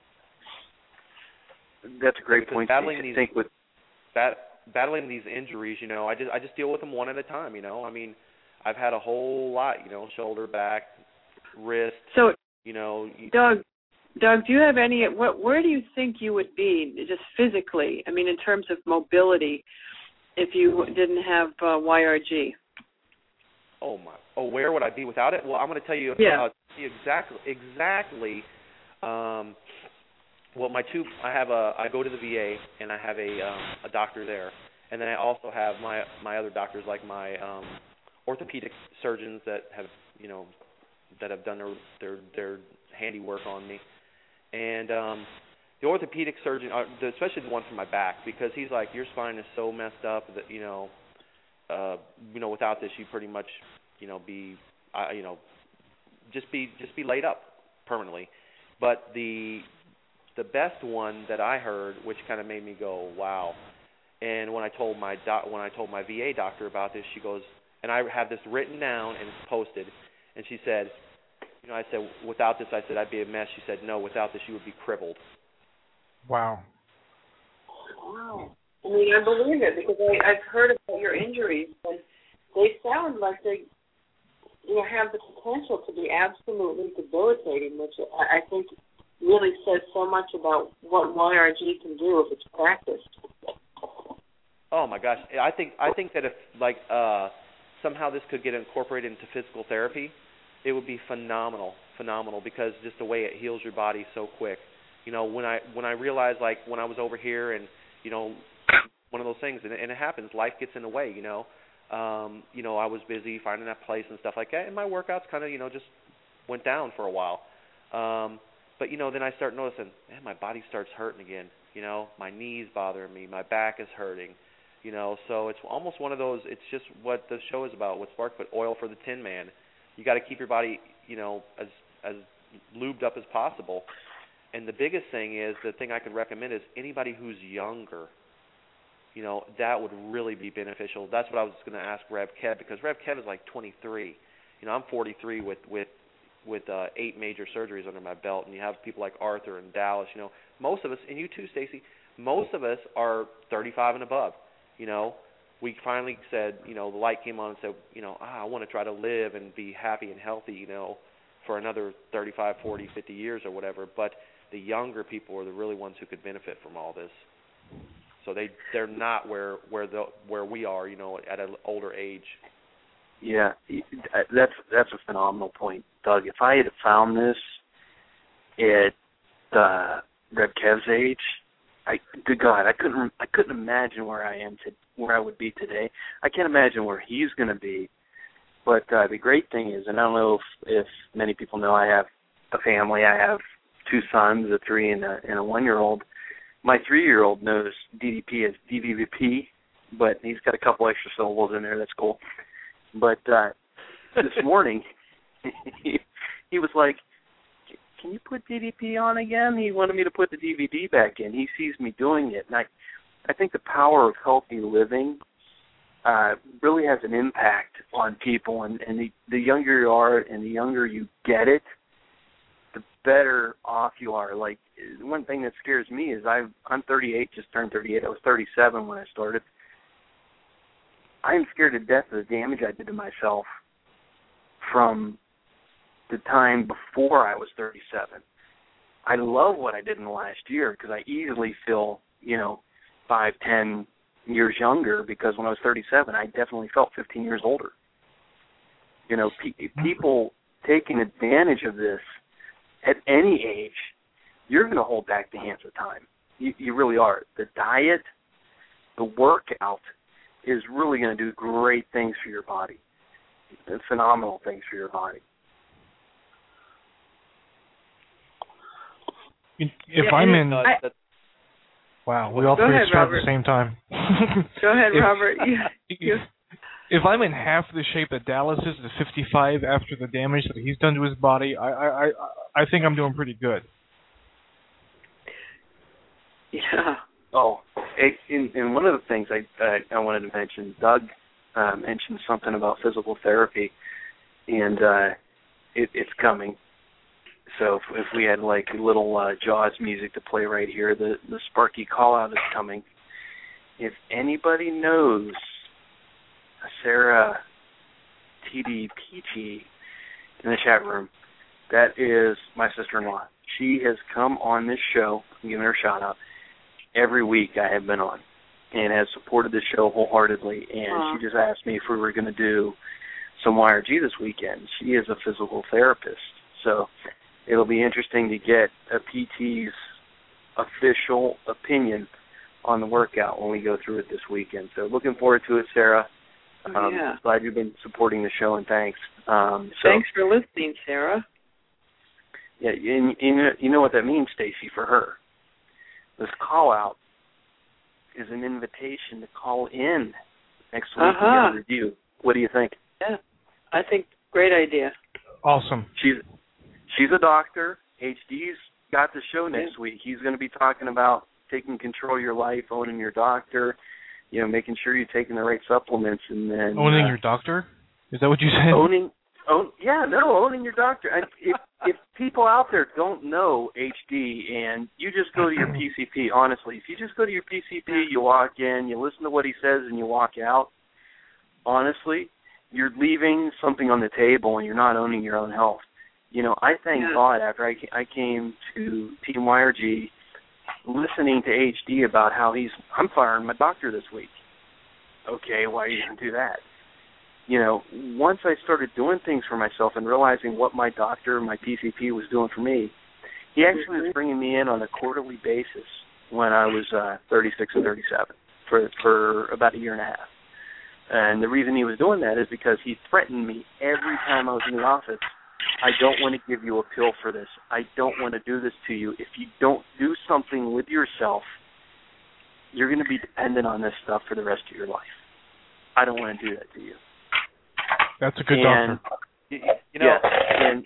That's a great point. Battling these, think with bat, battling these injuries, you know, I just I just deal with them one at a time, you know. I mean, I've had a whole lot, you know, shoulder, back, wrist, so, you know. Doug, Doug, do you have any, what, where do you think you would be, just physically, I mean, in terms of mobility, if you didn't have uh, Y R G? Oh, my. Oh, where would I be without it? Well, I'm going to tell you yeah. uh, exactly, exactly, um, well, my two, I have a, I go to the V A, and I have a um, a doctor there. And then I also have my my other doctors, like my um, orthopedic surgeons that have, you know, that have done their their, their handiwork on me. And um, the orthopedic surgeon, uh, the, especially the one for my back, because he's like, your spine is so messed up that, you know, uh, you know, without this, you pretty much, you know, be, uh, you know, just be just be laid up permanently. But the the best one that I heard, which kind of made me go, wow. And when I told my doc, when I told my V A doctor about this, she goes, and I have this written down and it's posted, and she said, you know, I said, without this, I said, I'd be a mess. She said, no, without this, you would be crippled. Wow. Wow. I mean, I believe it, because I, I've heard about your injuries, and they sound like they, you know, have the potential to be absolutely debilitating, which I, I think really says so much about what Y R G can do if it's practiced. Oh my gosh, I think I think that if like uh, somehow this could get incorporated into physical therapy, it would be phenomenal, phenomenal, because just the way it heals your body so quick. You know, when I when I realized, like, when I was over here, and you know, one of those things, and, and it happens, life gets in the way. You know, um, you know, I was busy finding that place and stuff like that, and my workouts kind of, you know, just went down for a while. Um, but you know, then I start noticing, man, my body starts hurting again. You know, my knees bothering me, my back is hurting. You know, so it's almost one of those. It's just what the show is about. What Spark put oil for the Tin Man. You got to keep your body, you know, as as lubed up as possible. And the biggest thing is, the thing I could recommend is anybody who's younger, you know, that would really be beneficial. That's what I was going to ask Rev Kev, because Rev Kev is like twenty-three. You know, I'm forty-three with with with uh, eight major surgeries under my belt, and you have people like Arthur and Dallas. You know, most of us, and you too, Stacy. Most of us are thirty-five and above. You know, we finally said, you know, the light came on and said, you know, ah, I want to try to live and be happy and healthy, you know, for another thirty-five, forty, fifty years or whatever. But the younger people are the really ones who could benefit from all this. So they they're not where where the where we are, you know, at an older age. Yeah, that's that's a phenomenal point, Doug. If I had found this at uh, Rev Kev's age, I good God, I couldn't I couldn't imagine where I am to where I would be today. I can't imagine where he's going to be. But uh, the great thing is, and I don't know if, if many people know, I have a family. I have two sons, a three and a, and a one-year-old. My three-year-old knows D D P as D V P, but he's got a couple extra syllables in there. That's cool. But uh, this morning, he, he was like, can you put D D P on again? He wanted me to put the D V D back in. He sees me doing it. And I, I think the power of healthy living uh, really has an impact on people. And, and the, the younger you are and the younger you get it, the better off you are. Like, one thing that scares me is I've, I'm thirty-eight, just turned thirty-eight. I was thirty-seven when I started. I'm scared to death of the damage I did to myself from the time before I was thirty-seven. I love what I did in the last year because I easily feel, you know, five, ten years younger, because when I was thirty-seven, I definitely felt fifteen years older. You know, pe- people taking advantage of this at any age, you're going to hold back the hands of time. You, you really are. The diet, the workout is really going to do great things for your body, phenomenal things for your body. If yeah, I'm in, I, wow, we all Go three ahead, start Robert. at the same time. Go ahead, if, Robert. Yeah. If, if I'm in half the shape that Dallas is at fifty-five after the damage that he's done to his body, I I I, I think I'm doing pretty good. Yeah. Oh, and, and one of the things I I, I wanted to mention, Doug uh, mentioned something about physical therapy, and uh, it, it's coming. So if, if we had like a little uh, Jaws music to play right here, the, the Sparky call-out is coming. If anybody knows Sarah T D P T in the chat room, that is my sister-in-law. She has come on this show, I'm giving her a shout-out, every week I have been on, and has supported this show wholeheartedly. And Aww. She just asked me if we were going to do some Y R G this weekend. She is a physical therapist, so it'll be interesting to get a P T's official opinion on the workout when we go through it this weekend. So looking forward to it, Sarah. Um, yeah. Glad you've been supporting the show, and thanks. Um, so, Thanks for listening, Sarah. Yeah, and, and you know what that means, Stacy, for her. This call-out is an invitation to call in next week Uh-huh. and get a review. What do you think? Yeah, I think great idea. Awesome. She's she's a doctor. H D's got the show next week. He's going to be talking about taking control of your life, owning your doctor, you know, making sure you're taking the right supplements, and then Owning uh, your doctor? Is that what you said? owning. Own, yeah, no, owning your doctor. And if if people out there don't know H D, and you just go to your P C P, honestly, if you just go to your P C P, you walk in, you listen to what he says, and you walk out, honestly, you're leaving something on the table, and you're not owning your own health. You know, I thank Yeah. God after I, I came to Team Y R G, listening to H D about how he's, I'm firing my doctor this week. Okay, why are you going to do that? You know, once I started doing things for myself and realizing what my doctor, my P C P was doing for me, he actually was bringing me in on a quarterly basis when I was uh, thirty-six and thirty-seven for for about a year and a half. And the reason he was doing that is because he threatened me every time I was in the office. I don't want to give you a pill for this. I don't want to do this to you. If you don't do something with yourself, you're going to be dependent on this stuff for the rest of your life. I don't want to do that to you. That's a good and, doctor. You, you know, yeah, and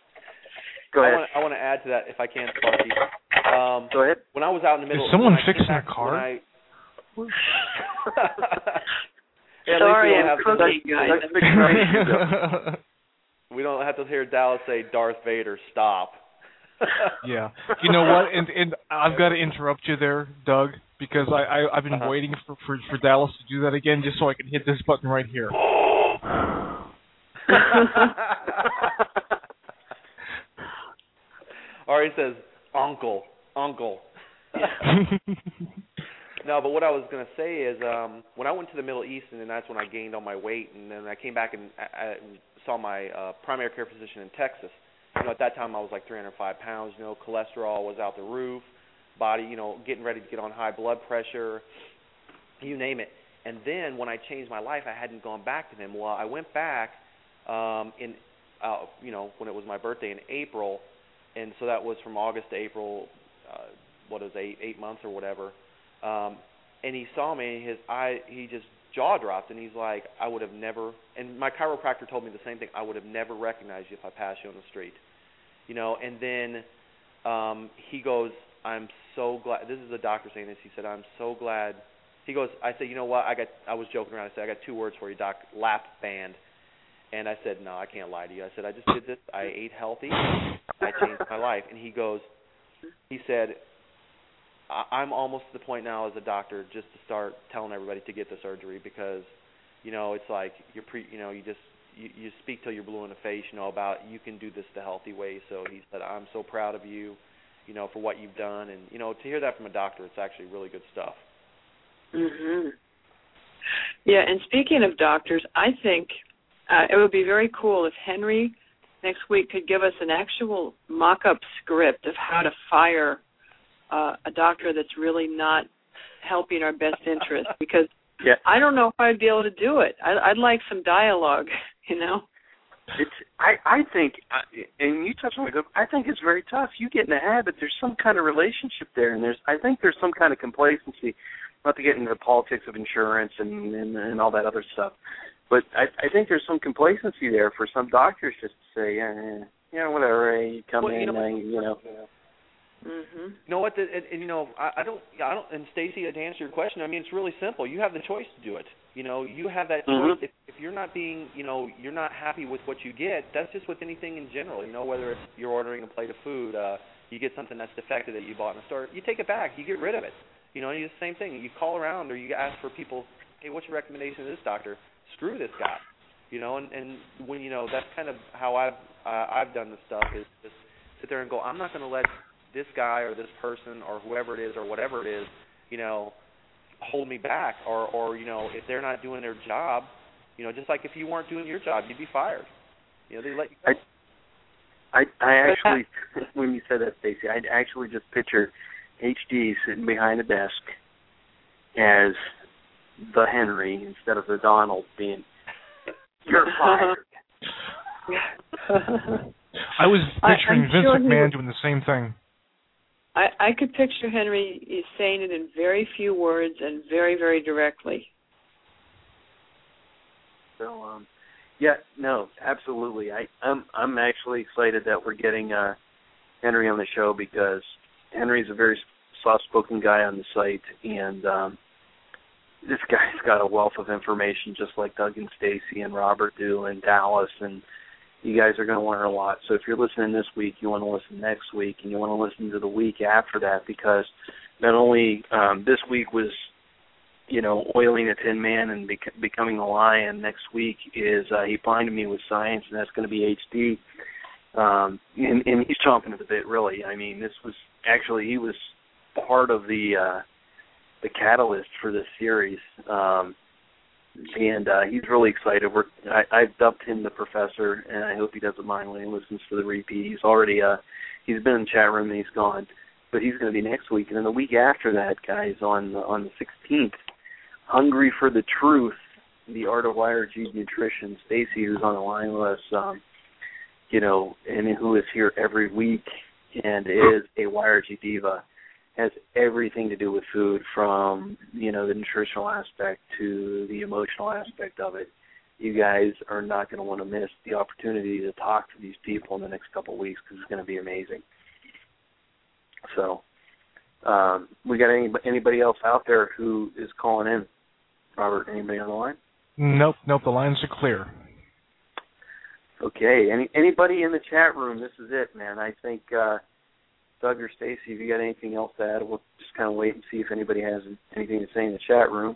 go ahead. I want, I want to add to that if I can, Sparky. Um, go ahead. When I was out in the middle, Is someone when I came fixing back, a car? When I, Hey, Sorry, I'm cooking, guys. We don't have to hear Dallas say Darth Vader, stop. Yeah. You know what? And and I've got to interrupt you there, Doug, because I, I I've been uh-huh. waiting for, for for Dallas to do that again, just so I can hit this button right here. Or he says, Uncle, Uncle. No, but what I was going to say is um, when I went to the Middle East, and then that's when I gained all my weight, and then I came back and I, I saw my uh, primary care physician in Texas. You know, at that time I was like three hundred five pounds. You know, cholesterol was out the roof, body, you know, getting ready to get on high blood pressure, you name it. And then when I changed my life, I hadn't gone back to him. Well, I went back um, in, uh, you know, when it was my birthday in April, and so that was from August to April. Uh, what is eight eight months or whatever. Um, and he saw me, and his eye, he just jaw dropped, and he's like, I would have never, and my chiropractor told me the same thing, I would have never recognized you if I passed you on the street. You know, and then um, he goes, I'm so glad, this is the doctor saying this, he said, I'm so glad, he goes, I said, you know what, I got, I was joking around, I said, I got two words for you, doc, lap band. And I said, no, I can't lie to you. I said, I just did this, I ate healthy, I changed my life. And he goes, he said, I'm almost to the point now as a doctor just to start telling everybody to get the surgery because, you know, it's like you're pre, you know, you just you, you speak till you're blue in the face, you know, about you can do this the healthy way. So he said, I'm so proud of you, you know, for what you've done, and you know, to hear that from a doctor, it's actually really good stuff. Mhm. Yeah, and speaking of doctors, I think uh, it would be very cool if Henry next week could give us an actual mock-up script of how to fire Uh, a doctor that's really not helping our best interest because yeah. I don't know if I'd be able to do it. I, I'd like some dialogue, you know. It's I I think, and you touched on it. I think it's very tough. You get in the habit. There's some kind of relationship there, and there's I think there's some kind of complacency. Not to get into the politics of insurance and and, and all that other stuff, but I I think there's some complacency there for some doctors just to say, yeah, yeah, whatever, you come well, in, you know, uh, you know. Mm-hmm. You know what? The, and, and you know, I, I don't, I don't. And Stacy, to answer your question, I mean, it's really simple. You have the choice to do it. You know, you have that choice. Mm-hmm. If, if you're not being, you know, you're not happy with what you get, that's just with anything in general. You know, whether it's you're ordering a plate of food, uh, you get something that's defective that you bought in the store, you take it back, you get rid of it. You know, you do the same thing. You call around or you ask for people, hey, what's your recommendation to this doctor? Screw this guy. You know, and, and when you know, that's kind of how I've uh, I've done this stuff is just sit there and go, I'm not going to let this guy or this person or whoever it is or whatever it is, you know, hold me back or, or, you know, if they're not doing their job, you know, just like if you weren't doing your job, you'd be fired. You know, they let you go. I, I, I actually, when you said that, Stacey, I actually just picture H D sitting behind a desk as the Henry instead of the Donald being, you're fired. I was picturing I, Vince sure McMahon was, doing the same thing. I, I could picture Henry saying it in very few words and very, very directly. So, um, yeah, no, absolutely. I, I'm I'm actually excited that we're getting uh, Henry on the show because Henry's a very soft-spoken guy on the site, and um, this guy's got a wealth of information, just like Doug and Stacy and Robert do, and Dallas, and you guys are going to learn a lot. So if you're listening this week, you want to listen next week, and you want to listen to the week after that, because not only um, this week was, you know, oiling a tin man and bec- becoming a lion. Next week is uh, he blinded me with science, and that's going to be H D. Um, and, and he's chomping at the bit, really. I mean, this was actually he was part of the uh, the catalyst for this series. Um, And uh, he's really excited. We're, I, I've dubbed him the professor, and I hope he doesn't mind when he listens to the repeat. He's already, uh, he's been in the chat room and he's gone, but he's going to be next week. And then the week after that, guys, on on the sixteenth, Hungry for the Truth, the Art of Y R G Nutrition. Stacy, who's on the line with us, um, you know, and who is here every week and is a Y R G diva, has everything to do with food, from, you know, the nutritional aspect to the emotional aspect of it. You guys are not going to want to miss the opportunity to talk to these people in the next couple of weeks because it's going to be amazing. So um, we got any anybody else out there who is calling in? Robert, anybody on the line? Nope, nope. The lines are clear. Okay. Any anybody in the chat room? This is it, man. I think uh, Doug or Stacy, if you got anything else to add, we'll just kind of wait and see if anybody has anything to say in the chat room.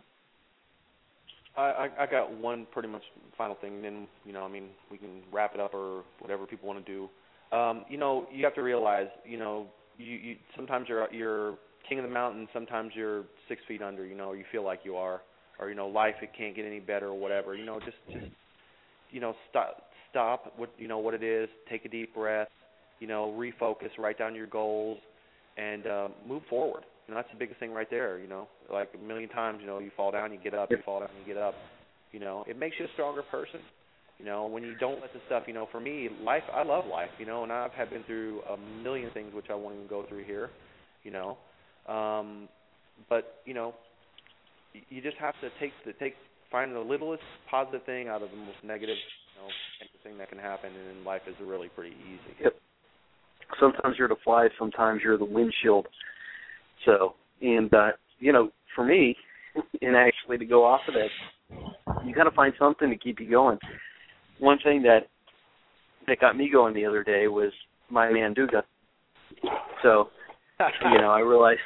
I, I, I got one pretty much final thing, and then, you know, I mean, we can wrap it up or whatever people want to do. Um, you know, you have to realize, you know, you, you sometimes you're you're king of the mountain, sometimes you're six feet under, you know, or you feel like you are, or, you know, life, it can't get any better or whatever. You know, just, just you know, stop, stop what, you know, what it is, take a deep breath, you know, refocus, write down your goals, and uh, move forward. And that's the biggest thing right there, you know. Like a million times, you know, you fall down, you get up, you fall down, you get up. You know, it makes you a stronger person. You know, when you don't let the stuff, you know, for me, life, I love life, you know, and I've had been through a million things which I won't even go through here, you know. Um, but, you know, you just have to take the, take, find the littlest positive thing out of the most negative, you know, negative thing that can happen, and then life is really pretty easy. Yep. Sometimes you're the fly, sometimes you're the windshield. So, and, uh, you know, for me, and actually to go off of that, you got to find something to keep you going. One thing that that got me going the other day was my Manduga. So, you know, I realized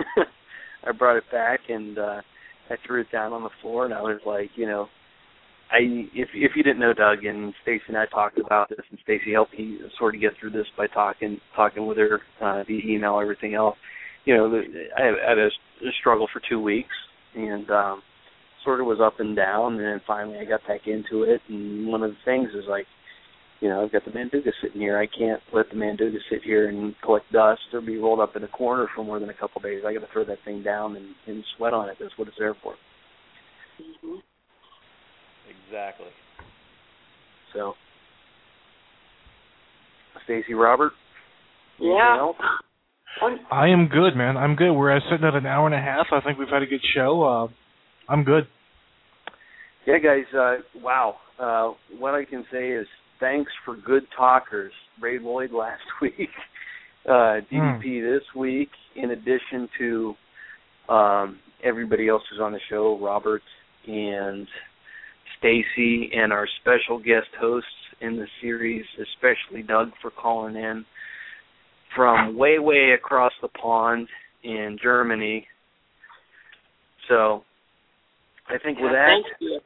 I brought it back and uh, I threw it down on the floor, and I was like, you know, I if if you didn't know Doug, and Stacy and I talked about this, and Stacy helped me sort of get through this by talking talking with her uh, via email, everything else. You know, I had a, a struggle for two weeks, and um, sort of was up and down, and then finally I got back into it. And one of the things is like, you know, I've got the Manduga sitting here. I can't let the Manduga sit here and collect dust or be rolled up in a corner for more than a couple of days. I got to throw that thing down and, and sweat on it. That's what it's there for. Mm-hmm. Exactly. So, Stacy, Robert, yeah. I am good, man. I'm good. We're sitting at an hour and a half. I think we've had a good show. Uh, I'm good. Yeah, guys. Uh, wow. Uh, what I can say is thanks for good talkers. Ray Lloyd last week, uh, D D P mm. this week, in addition to um, everybody else who's on the show, Robert and Stacy, and our special guest hosts in the series, especially Doug for calling in from way, way across the pond in Germany. So I think with that, thank you.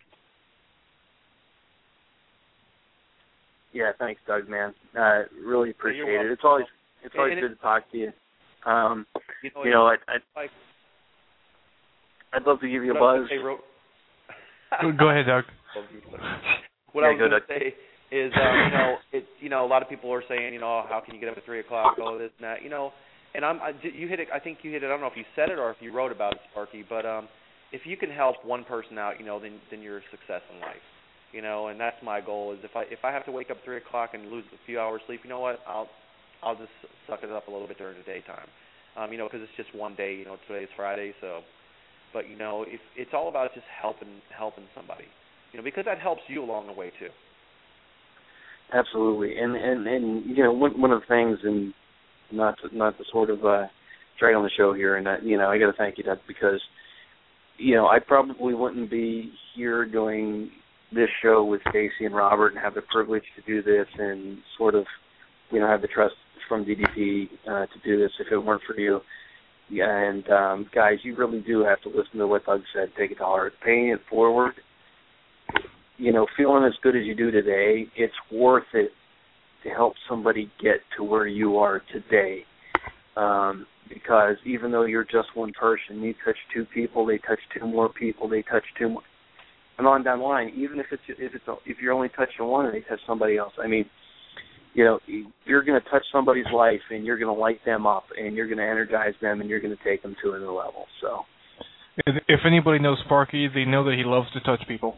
Yeah, thanks, Doug, man. Uh, really appreciate it. It's always it's always and good to talk to you. Um, you know, you know I, I, like, I'd love to give you a buzz. Go ahead, Doug. What yeah, I was going to say is, um, you know, it's you know, a lot of people are saying, you know, how can you get up at three o'clock, all this and that, you know, and I'm I, you hit it. I think you hit it. I don't know if you said it or if you wrote about it, Sparky, but um, if you can help one person out, you know, then then you're a success in life. You know, and that's my goal. Is if I if I have to wake up at three o'clock and lose a few hours sleep, you know what? I'll I'll just suck it up a little bit during the daytime. Um, you know, because it's just one day. You know, today's Friday, so. But you know, if it's all about just helping helping somebody. You know, because that helps you along the way too. Absolutely, and and and you know, one one of the things, and not to, not to sort of uh, drag on the show here, and I, you know, I got to thank you, Doug, because you know, I probably wouldn't be here doing this show with Stacy and Robert and have the privilege to do this and sort of, you know, have the trust from D D P uh, to do this if it weren't for you. Yeah, and um, guys, you really do have to listen to what Doug said. Take it to heart. Paying it forward, you know, feeling as good as you do today, it's worth it to help somebody get to where you are today. Um, because even though you're just one person, you touch two people, they touch two more people, they touch two more. And on down the line, even if it's if it's if you're only touching one and they touch somebody else, I mean, you know, you're going to touch somebody's life and you're going to light them up and you're going to energize them and you're going to take them to another level. So, if anybody knows Sparky, they know that he loves to touch people.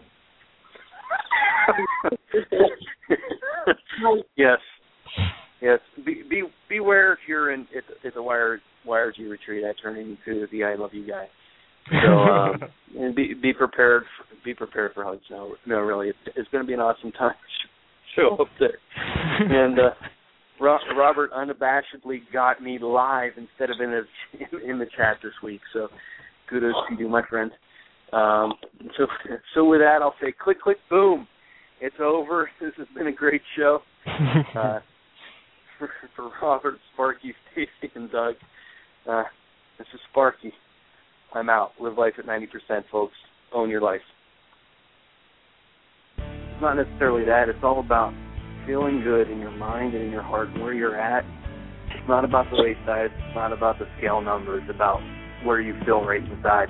yes, yes. Be, be beware if you're in at the, at the Y R G retreat. I turn into the I love you guy. So um, and be be prepared for, be prepared for hugs. No, no, really, it's, it's going to be an awesome time. Show up there, and uh, Ro- Robert unabashedly got me live instead of in the in the chat this week. So kudos to you, my friend. Um, so so with that, I'll say click, click, boom. It's over. This has been a great show. Uh, for, for Robert, Sparky, Stacy, and Doug, uh, this is Sparky. I'm out. Live life at ninety percent, folks. Own your life. It's not necessarily that. It's all about feeling good in your mind and in your heart and where you're at. It's not about the waist size. It's not about the scale number. It's about where you feel right inside.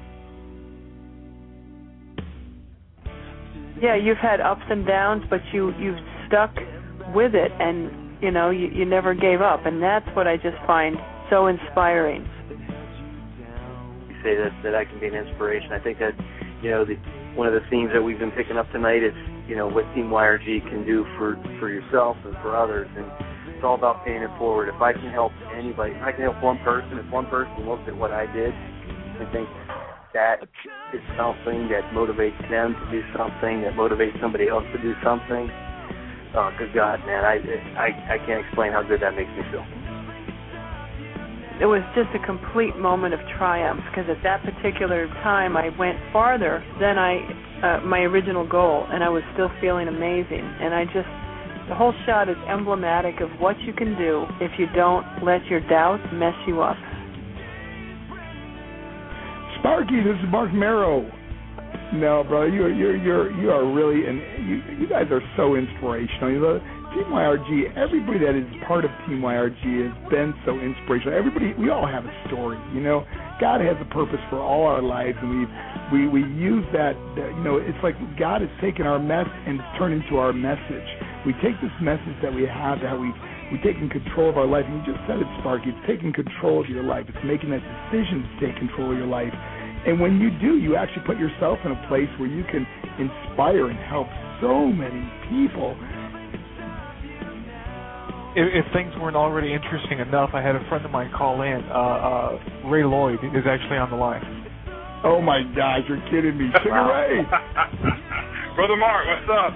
Yeah, you've had ups and downs, but you, you've stuck with it, and, you know, you, you never gave up, and that's what I just find so inspiring. You say that, that I can be an inspiration. I think that, you know, the, one of the themes that we've been picking up tonight is, you know, what Team Y R G can do for, for yourself and for others, and it's all about paying it forward. If I can help anybody, if I can help one person, if one person looks at what I did and thinks that is something that motivates them to do something, that motivates somebody else to do something, oh, good God, man, I, I, I can't explain how good that makes me feel. It was just a complete moment of triumph, because at that particular time I went farther than I uh, my original goal, and I was still feeling amazing. And I just, the whole shot is emblematic of what you can do if you don't let your doubts mess you up. Sparky, this is Mark Marrow. No, brother, you're you're you're you are really, and you you guys are so inspirational. You know, Team Y R G, everybody that is part of Team Y R G has been so inspirational. Everybody, we all have a story. You know, God has a purpose for all our lives, and we we we use that. You know, it's like God has taken our mess and it's turned into our message. We take this message that we have, that we we've taken control of our life. And you just said it, Sparky. It's taking control of your life. It's making that decision to take control of your life. And when you do, you actually put yourself in a place where you can inspire and help so many people. If, if things weren't already interesting enough, I had a friend of mine call in. Uh, uh, Ray Lloyd is actually on the line. Oh, my gosh, you're kidding me. Sugar Ray. Brother Mark, what's up?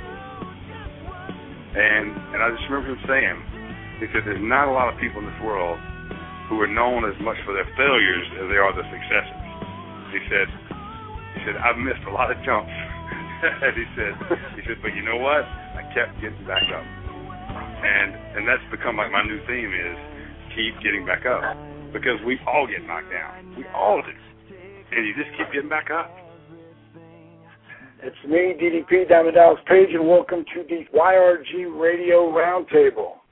And and I just remember him saying, he said, there's not a lot of people in this world who are known as much for their failures as they are their successes. He said, he said, I've missed a lot of jumps. and he said, he said, but you know what? I kept getting back up. And and that's become like my new theme is keep getting back up. Because we all get knocked down. We all do. And you just keep getting back up. It's me, D D P, Diamond Dallas Page, and welcome to the Y R G Radio Roundtable.